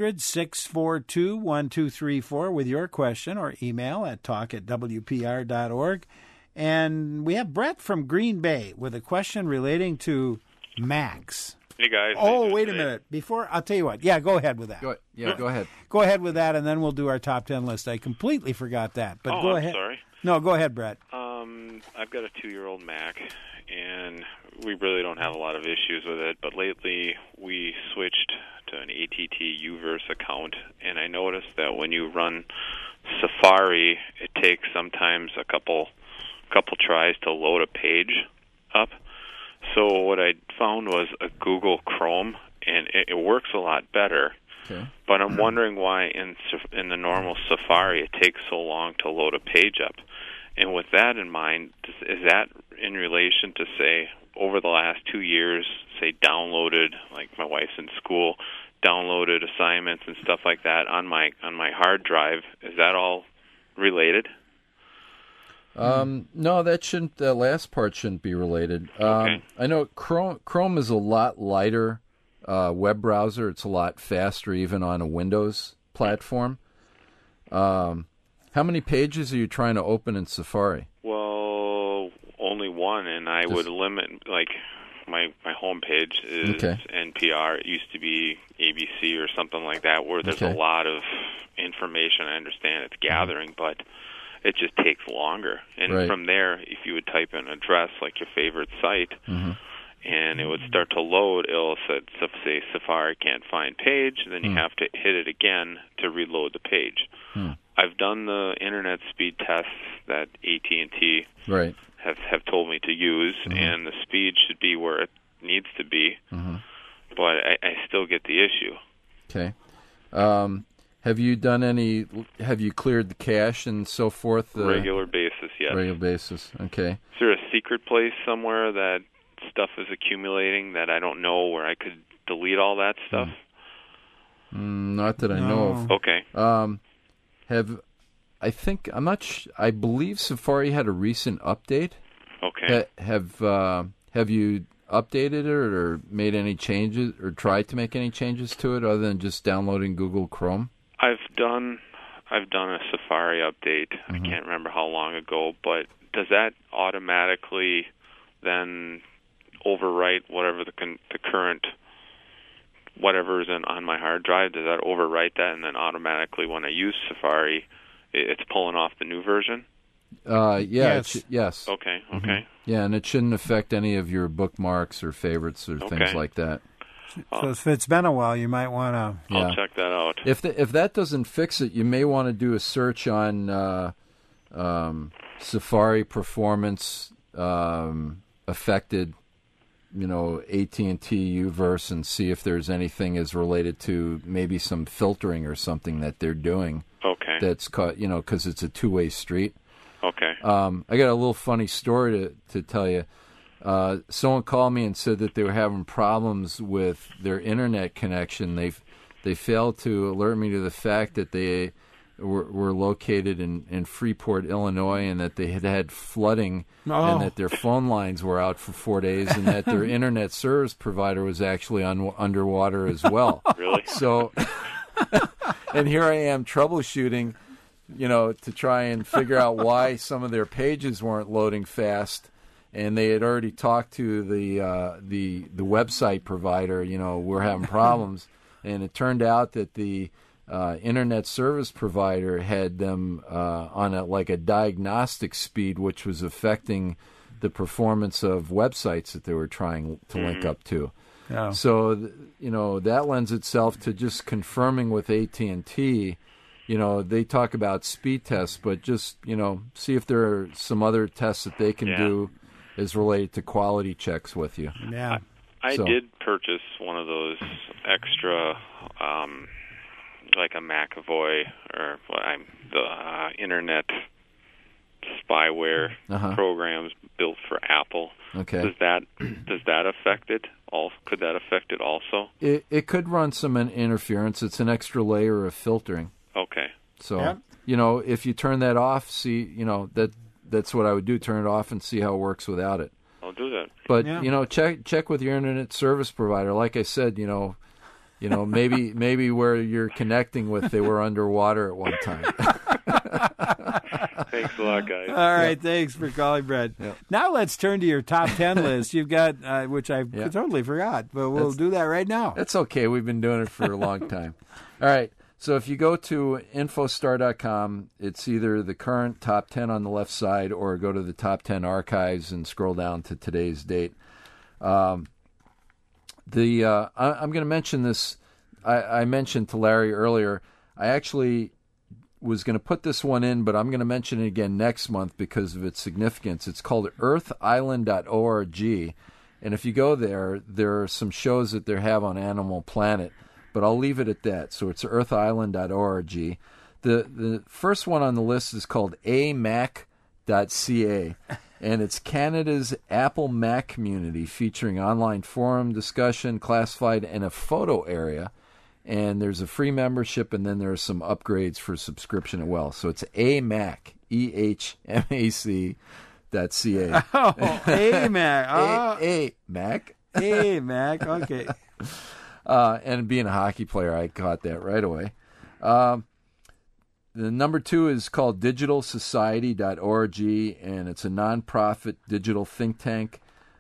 1-800-642-1234 with your question or email at talk@wpr.org. And we have Brett from Green Bay with a question relating to Macs. Hey, guys. Oh, wait a minute. I'll tell you what. Yeah, go ahead with that. Go ahead. Go ahead with that, and then we'll do our top 10 list. I completely forgot that. But go ahead. Sorry. No, go ahead, Brett. I've got a 2-year-old Mac, and we really don't have a lot of issues with it. But lately, we switched to an AT&T UVerse account, and I noticed that when you run Safari, it takes sometimes a couple tries to load a page up. So what I found was a Google Chrome, and it works a lot better. Okay. But I'm wondering why in the normal Safari it takes so long to load a page up. And with that in mind, is that in relation to, say, over the last 2 years, say, downloaded, like my wife's in school, downloaded assignments and stuff like that on my hard drive? Is that all related? No, that last part shouldn't be related. Okay. I know Chrome is a lot lighter web browser. It's a lot faster even on a Windows platform. How many pages are you trying to open in Safari? Well, only one, and I would limit, like, my home page is NPR. It used to be ABC or something like that, where there's a lot of information. I understand it's gathering, but it just takes longer. And from there, if you would type in an address, like your favorite site, and it would start to load, it'll say Safari can't find page, and then you have to hit it again to reload the page. I've done the internet speed tests that AT&T have told me to use, and the speed should be where it needs to be, but I still get the issue. Okay. Have you cleared the cache and so forth? Regular basis, yes. Regular basis, okay. Is there a secret place somewhere that stuff is accumulating that I don't know, where I could delete all that stuff? Not that I know of. Okay. I believe Safari had a recent update. Okay. Have you updated it or made any changes or tried to make any changes to it other than just downloading Google Chrome? I've done a Safari update. I can't remember how long ago, but does that automatically then overwrite whatever the current whatever is on my hard drive? Does that overwrite that, and then automatically when I use Safari, it's pulling off the new version? Yes. Yes. Okay. Yeah, and it shouldn't affect any of your bookmarks or favorites or things like that. So if it's been a while, you might want to... I'll check that out. If that doesn't fix it, you may want to do a search on Safari performance affected, AT&T UVerse, and see if there's anything is related to maybe some filtering or something that they're doing. Okay. That's because it's a two-way street. Okay. I got a little funny story to tell you. Someone called me and said that they were having problems with their internet connection. They failed to alert me to the fact that they were located in Freeport, Illinois, and that they had flooding, and that their phone lines were out for 4 days, and that their internet service provider was actually underwater as well. Really? So, and here I am troubleshooting to try and figure out why some of their pages weren't loading fast. And they had already talked to the website provider. We're having problems, and it turned out that the internet service provider had them on a diagnostic speed, which was affecting the performance of websites that they were trying to link up to. Yeah. So that lends itself to just confirming with AT&T. They talk about speed tests, but just see if there are some other tests that they can do is related to quality checks with you. Yeah, I did purchase one of those extra, like a McAvoy or the internet spyware programs built for Apple. Okay. Does that affect it? Could that affect it also? It could run some interference. It's an extra layer of filtering. Okay. So if you turn that off, see that's what I would do. Turn it off and see how it works without it. I'll do that. But check with your internet service provider. Like I said, maybe where you're connecting with, they were underwater at one time. Thanks a lot, guys. All right, thanks for calling, Brett. Yep. Now let's turn to your top 10 list. You've got, which I totally forgot, but we'll do that right now. That's okay. We've been doing it for a long time. All right. So if you go to Infostar.com, it's either the current top 10 on the left side or go to the top 10 archives and scroll down to today's date. I'm going to mention this. I mentioned to Larry earlier, I actually was going to put this one in, but I'm going to mention it again next month because of its significance. It's called earthisland.org. And if you go there are some shows that they have on Animal Planet. But I'll leave it at that. So it's earthisland.org. The first one on the list is called amac.ca, and it's Canada's Apple Mac community featuring online forum discussion, classified, and a photo area. And there's a free membership, and then there are some upgrades for subscription as well. So it's amac, EHMAC.ca. Oh, AMAC. AMAC. AMAC, okay. And being a hockey player, I caught that right away. The number 2 is called digitalsociety.org, and it's a nonprofit digital think tank.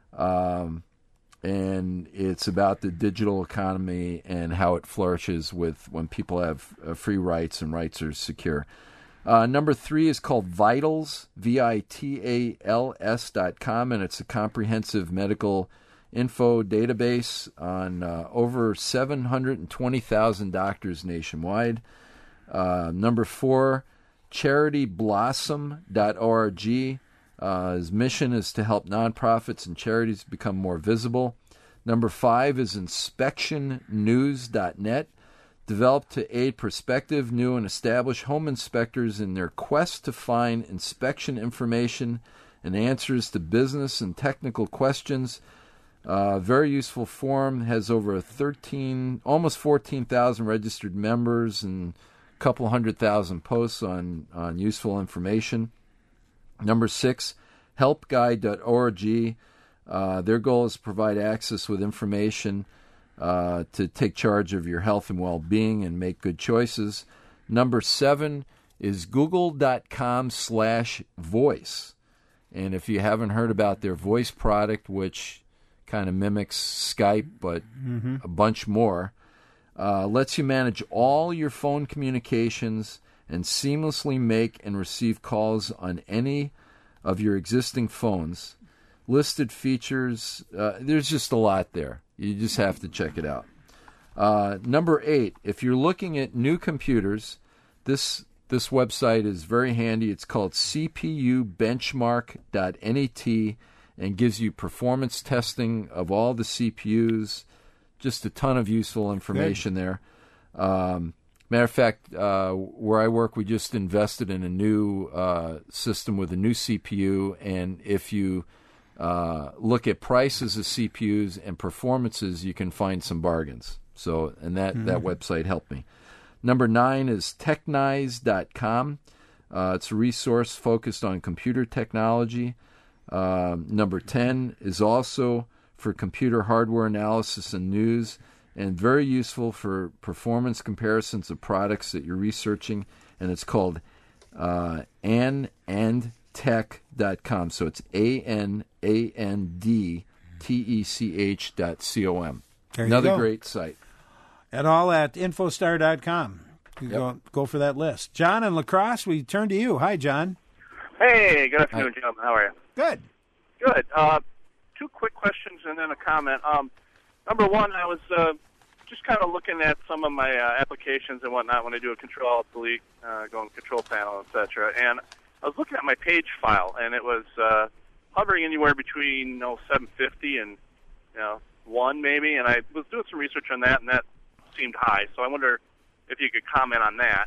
And it's about the digital economy and how it flourishes when people have free rights and rights are secure. Number 3 is called Vitals, VITALS.com, and it's a comprehensive medical info database on over 720,000 doctors nationwide. Number 4, charityblossom.org. His mission is to help nonprofits and charities become more visible. Number 5 is inspectionnews.net, developed to aid prospective, new, and established home inspectors in their quest to find inspection information and answers to business and technical questions. Very useful forum, has over almost 14,000 registered members and a couple 100,000 posts on useful information. Number 6, helpguide.org. Their goal is to provide access with information to take charge of your health and well-being and make good choices. Number 7 is google.com/voice. And if you haven't heard about their voice product, which kind of mimics Skype, but a bunch more, lets you manage all your phone communications and seamlessly make and receive calls on any of your existing phones. Listed features, there's just a lot there. You just have to check it out. Number 8, if you're looking at new computers, this website is very handy. It's called cpubenchmark.net and gives you performance testing of all the CPUs. Just a ton of useful information there. Matter of fact, where I work, we just invested in a new system with a new CPU, and if you look at prices of CPUs and performances, you can find some bargains. So, and that website helped me. Number 9 is technize.com. It's a resource focused on computer technology. Number 10 is also for computer hardware analysis and news, and very useful for performance comparisons of products that you're researching, and it's called ANandTech.com. So it's ANANDTECH.com. Another great site. And all at Infostar.com. You go for that list. John in La Crosse, we turn to you. Hi, John. Hey, good afternoon, gentlemen. How are you? Good. Good. 2 quick questions and then a comment. Number one, I was just kind of looking at some of my applications and whatnot when I do a Control-Alt-Delete, going Control Panel, etc. And I was looking at my page file, and it was hovering anywhere between 750 and 1 maybe. And I was doing some research on that, and that seemed high. So I wonder if you could comment on that.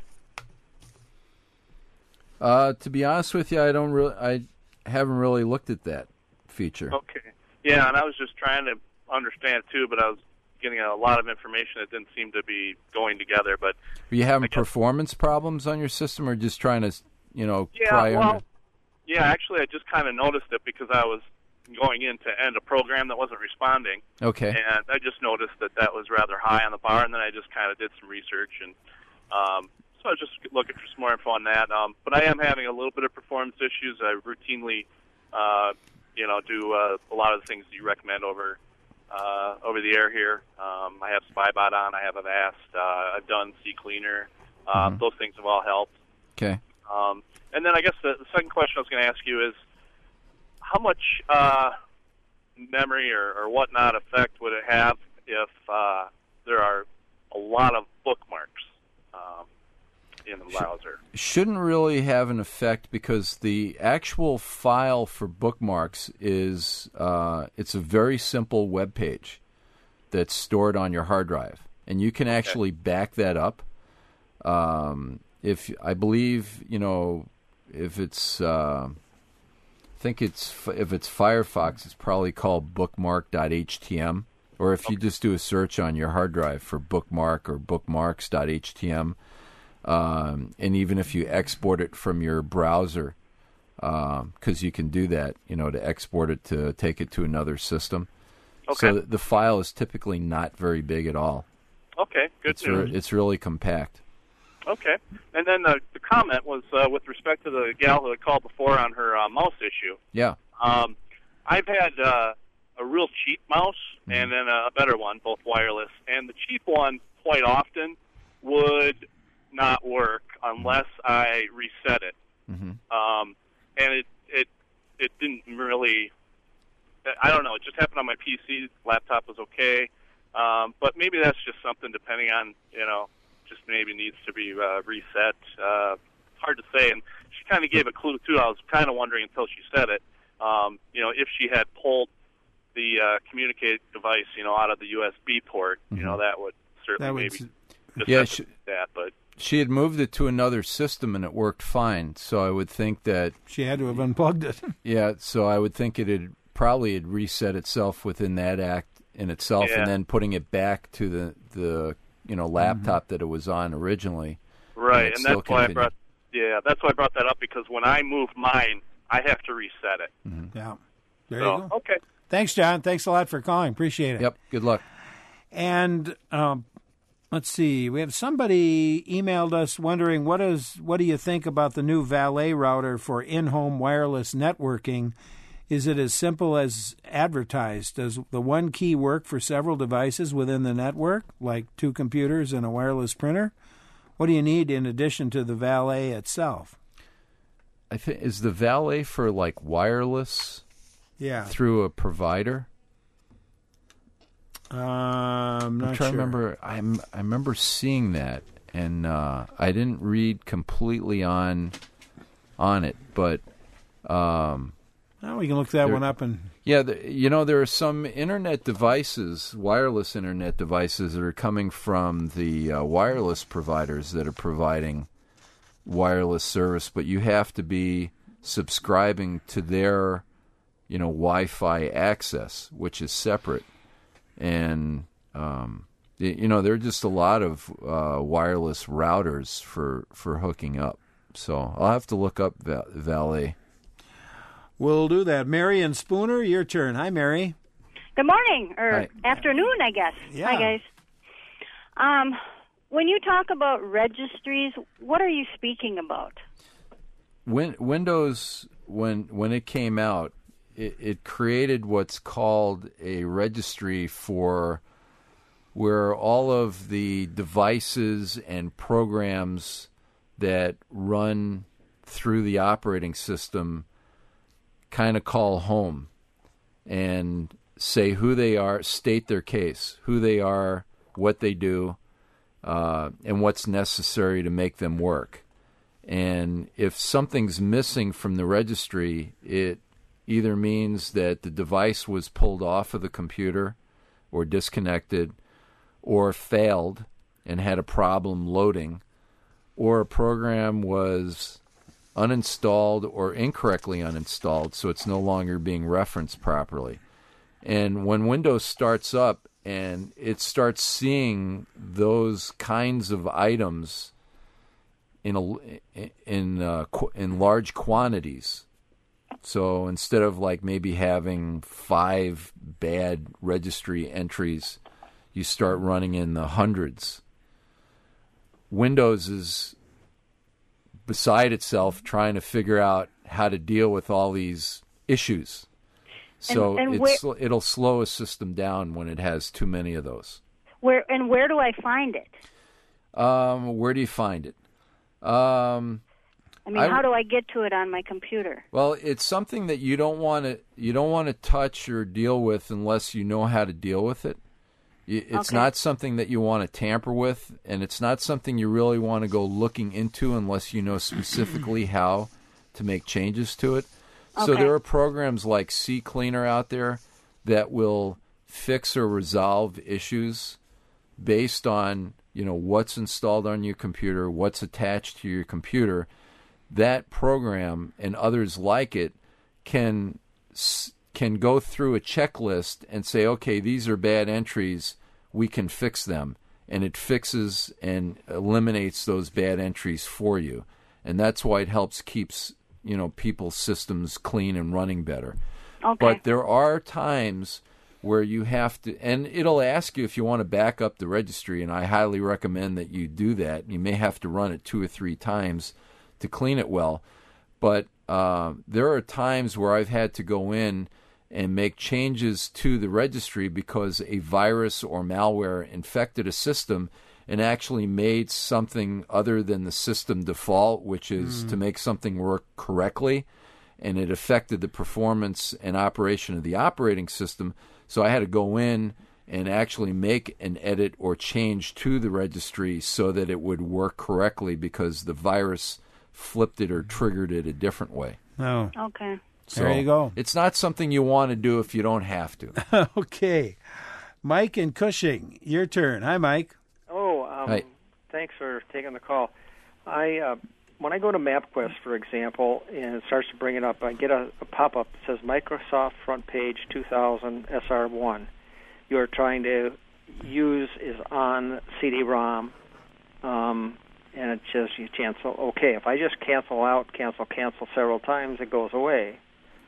To be honest with you, I haven't really looked at that feature. Okay. Yeah, and I was just trying to understand too, but I was getting a lot of information that didn't seem to be going together. But were you having performance problems on your system, or just trying to, pry on it? Yeah, actually, I just kind of noticed it because I was going in to end a program that wasn't responding. Okay. And I just noticed that was rather high on the bar, and then I just kind of did some research, and so I was just looking for some more info on that. But I am having a little bit of performance issues. I routinely, do a lot of the things you recommend over the air here. I have Spybot on. I have Avast. I've done CCleaner. Those things have all helped. Okay. And then I guess the second question I was going to ask you is, how much memory or whatnot effect would it have if there are a lot of bookmarks in the browser? Shouldn't really have an effect, because the actual file for bookmarks is it's a very simple web page that's stored on your hard drive, and you can actually back that up. If it's if it's Firefox, it's probably called bookmark.htm, or if you just do a search on your hard drive for bookmark or bookmarks.htm, and even if you export it from your browser, because you can do that, to export it to take it to another system. Okay. So the file is typically not very big at all. Okay, good news. It's really compact. Okay. And then the comment was with respect to the gal who had called before on her mouse issue. Yeah. I've had a real cheap mouse and then a better one, both wireless. And the cheap one, quite often, would not work unless I reset it. And it didn't really... I don't know. It just happened on my PC. Laptop was okay. But maybe that's just something depending on, just maybe needs to be reset. Hard to say. And she kind of gave a clue, too. I was kind of wondering until she said it, if she had pulled the communicate device, out of the USB port, that would certainly that. But she had moved it to another system, and it worked fine. So I would think that... She had to have unplugged it. Yeah, so I would think it had probably reset itself within that act in itself, and then putting it back to the laptop that it was on originally. Right, and that's why I brought that up, because when I move mine, I have to reset it. Yeah. There you go. Okay. Thanks, John. Thanks a lot for calling. Appreciate it. Yep. Good luck. And let's see. We have somebody emailed us wondering what do you think about the new Valet router for in-home wireless networking? Is it as simple as advertised? Does the one key work for several devices within the network, like 2 computers and a wireless printer? What do you need in addition to the Valet itself? I think is the Valet for like wireless through a provider? I'm not sure. To remember. I remember seeing that, and I didn't read completely on it, but we can look that one up. And there are some internet devices, wireless internet devices, that are coming from the wireless providers that are providing wireless service, but you have to be subscribing to their, Wi-Fi access, which is separate. And there are just a lot of wireless routers for hooking up. So I'll have to look up Valet. We'll do that. Mary and Spooner, your turn. Hi, Mary. Good morning, or afternoon, I guess. Yeah. Hi, guys. When you talk about registries, what are you speaking about? Windows, when it came out, it created what's called a registry for where all of the devices and programs that run through the operating system kind of call home and say who they are, state their case, who they are, what they do, and what's necessary to make them work. And if something's missing from the registry, it either means that the device was pulled off of the computer or disconnected or failed and had a problem loading, or a program was uninstalled or incorrectly uninstalled, so it's no longer being referenced properly. And when Windows starts up and it starts seeing those kinds of items in large quantities, so instead of like maybe having 5 bad registry entries, you start running in the hundreds. Windows is beside itself trying to figure out how to deal with all these issues. So it'll slow a system down when it has too many of those. Where do I find it? Where do you find it? How do I get to it on my computer? Well, it's something that you don't want to touch or deal with unless you know how to deal with it. It's not something that you want to tamper with, and it's not something you really want to go looking into unless you know specifically how to make changes to it. Okay. So there are programs like CCleaner out there that will fix or resolve issues based on, what's installed on your computer, what's attached to your computer. That program and others like it can go through a checklist and say, okay, these are bad entries, we can fix them. And it fixes and eliminates those bad entries for you. And that's why it helps keeps, people's systems clean and running better. Okay. But there are times where you have to, and it'll ask you if you want to back up the registry, and I highly recommend that you do that. You may have to run it 2 or 3 times to clean it well. But there are times where I've had to go in and make changes to the registry because a virus or malware infected a system and actually made something other than the system default, which is to make something work correctly, and it affected the performance and operation of the operating system. So I had to go in and actually make an edit or change to the registry so that it would work correctly because the virus flipped it or triggered it a different way. Oh. Okay. So there you go. It's not something you want to do if you don't have to. Okay. Mike in Cushing, your turn. Hi, Mike. Hi. Thanks for taking the call. When I go to MapQuest, for example, and it starts to bring it up, I get a pop-up that says Microsoft Front Page 2000 SR1. You're trying to use is on CD-ROM, and it says you cancel. Okay, if I just cancel several times, it goes away.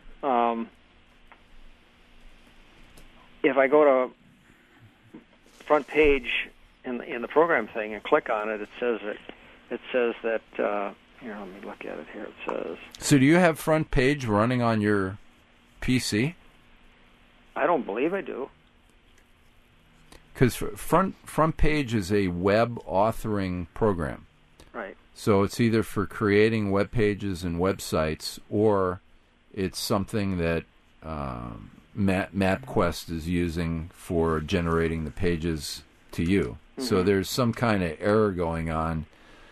If I go to Front Page in the program thing and click on it, it says that here, let me look at it here. It says. So do you have Front Page running on your PC? I don't believe I do. Because Front Page is a web authoring program. Right. So it's either for creating web pages and websites, or it's something that MapQuest is using for generating the pages to you. Mm-hmm. So there's some kind of error going on,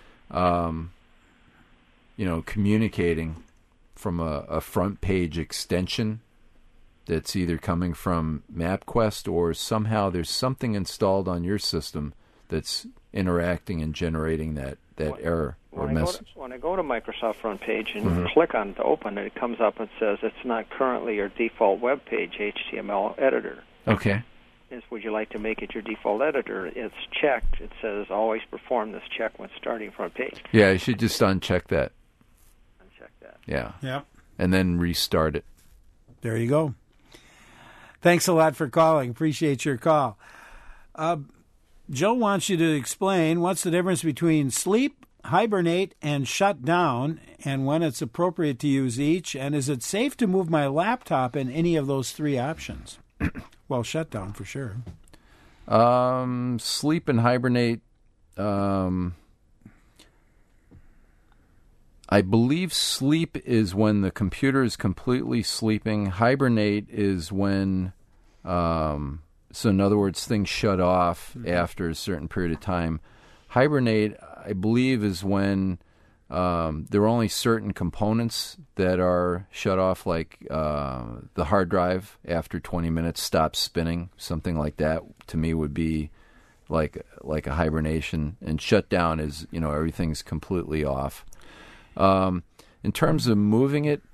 communicating from a front page extension that's either coming from MapQuest or somehow there's something installed on your system that's interacting and generating that error or message. When I go to Microsoft Front Page and click on it to open it, it comes up and says it's not currently your default web page HTML editor. Okay. Would you like to make it your default editor? It's checked. It says always perform this check when starting Front Page. Yeah, you should just uncheck that. Uncheck that. Yeah. Yeah. And then restart it. There you go. Thanks a lot for calling. Appreciate your call. Joe wants you to explain what's the difference between sleep hibernate, and shut down, and when it's appropriate to use each? And is it safe to move my laptop in any of those three options? Well, shut down for sure. Sleep and hibernate. I believe sleep is when the computer is completely sleeping. Hibernate is when, so in other words, things shut off after a certain period of time. Hibernate, I believe, is when there are only certain components that are shut off, like the hard drive after 20 minutes stops spinning. Something like that, to me, would be like a hibernation. And shutdown is, everything's completely off. In terms of moving it,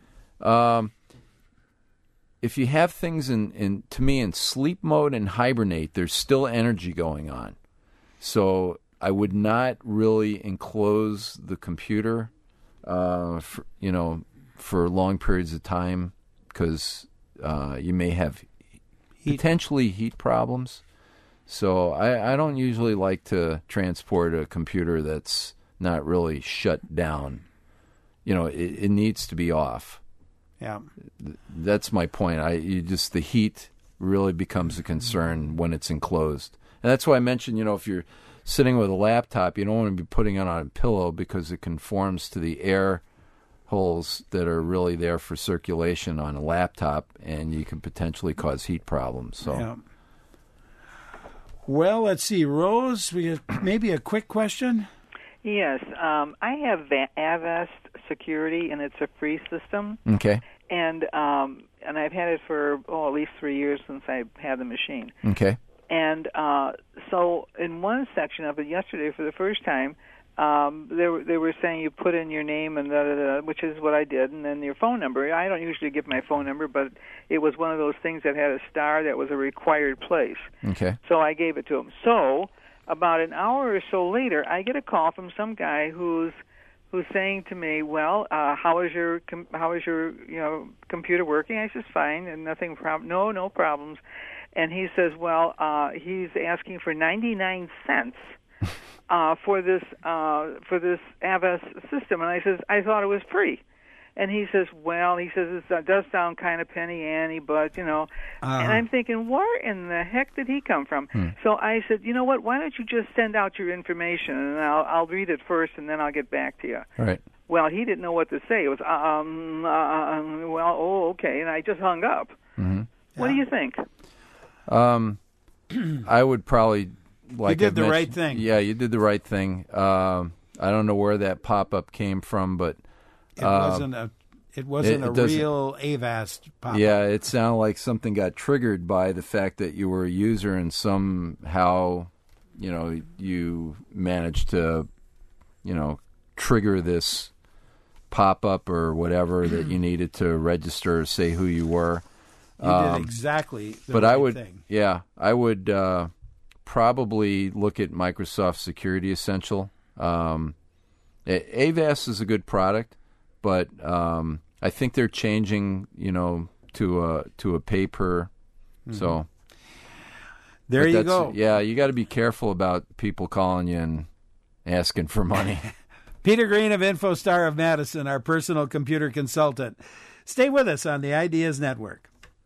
if you have things in sleep mode and hibernate, there's still energy going on. So I would not really enclose the computer, for long periods of time, because you may have potentially heat problems. So I don't usually like to transport a computer that's not really shut down. It needs to be off. Yeah, that's my point. The heat really becomes a concern when it's enclosed, and that's why I mentioned, if you're sitting with a laptop, you don't want to be putting it on a pillow because it conforms to the air holes that are really there for circulation on a laptop, and you can potentially cause heat problems. So. Yeah. Well, let's see, Rose. We have maybe a quick question. Yes, I have Avast Security, and it's a free system. Okay. And I've had it for at least 3 years since I had the machine. Okay. And so in one section of it yesterday, for the first time, they were saying you put in your name and which is what I did, and then your phone number. I don't usually give my phone number, but it was one of those things that had a star that was a required place. Okay. So I gave it to them. So about an hour or so later, I get a call from some guy who's saying to me, "Well, how is your computer working?" I says, "Fine, and nothing no problems." And he says, "Well, he's asking for 99 cents for this Avast system." And I says, "I thought it was free." And he says, "It does sound kind of penny-ante, but, And I'm thinking, where in the heck did he come from? So I said, "You know what, why don't you just send out your information, and I'll read it first, and then I'll get back to you." Right. Well, he didn't know what to say. It was, okay, and I just hung up. Mm-hmm. What do you think? I would probably... You did the right thing. Yeah, you did the right thing. I don't know where that pop-up came from, but... It wasn't a real Avast pop-up. Yeah, it sounded like something got triggered by the fact that you were a user and somehow, you managed to, trigger this pop-up or whatever that you needed to register or say who you were. You did exactly the right thing. Yeah, I would probably look at Microsoft Security Essential. Avast is a good product. But I think they're changing, to a pay-per. Mm-hmm. So there you go. Yeah, you got to be careful about people calling you and asking for money. Peter Green of InfoStar of Madison, our personal computer consultant. Stay with us on the Ideas Network.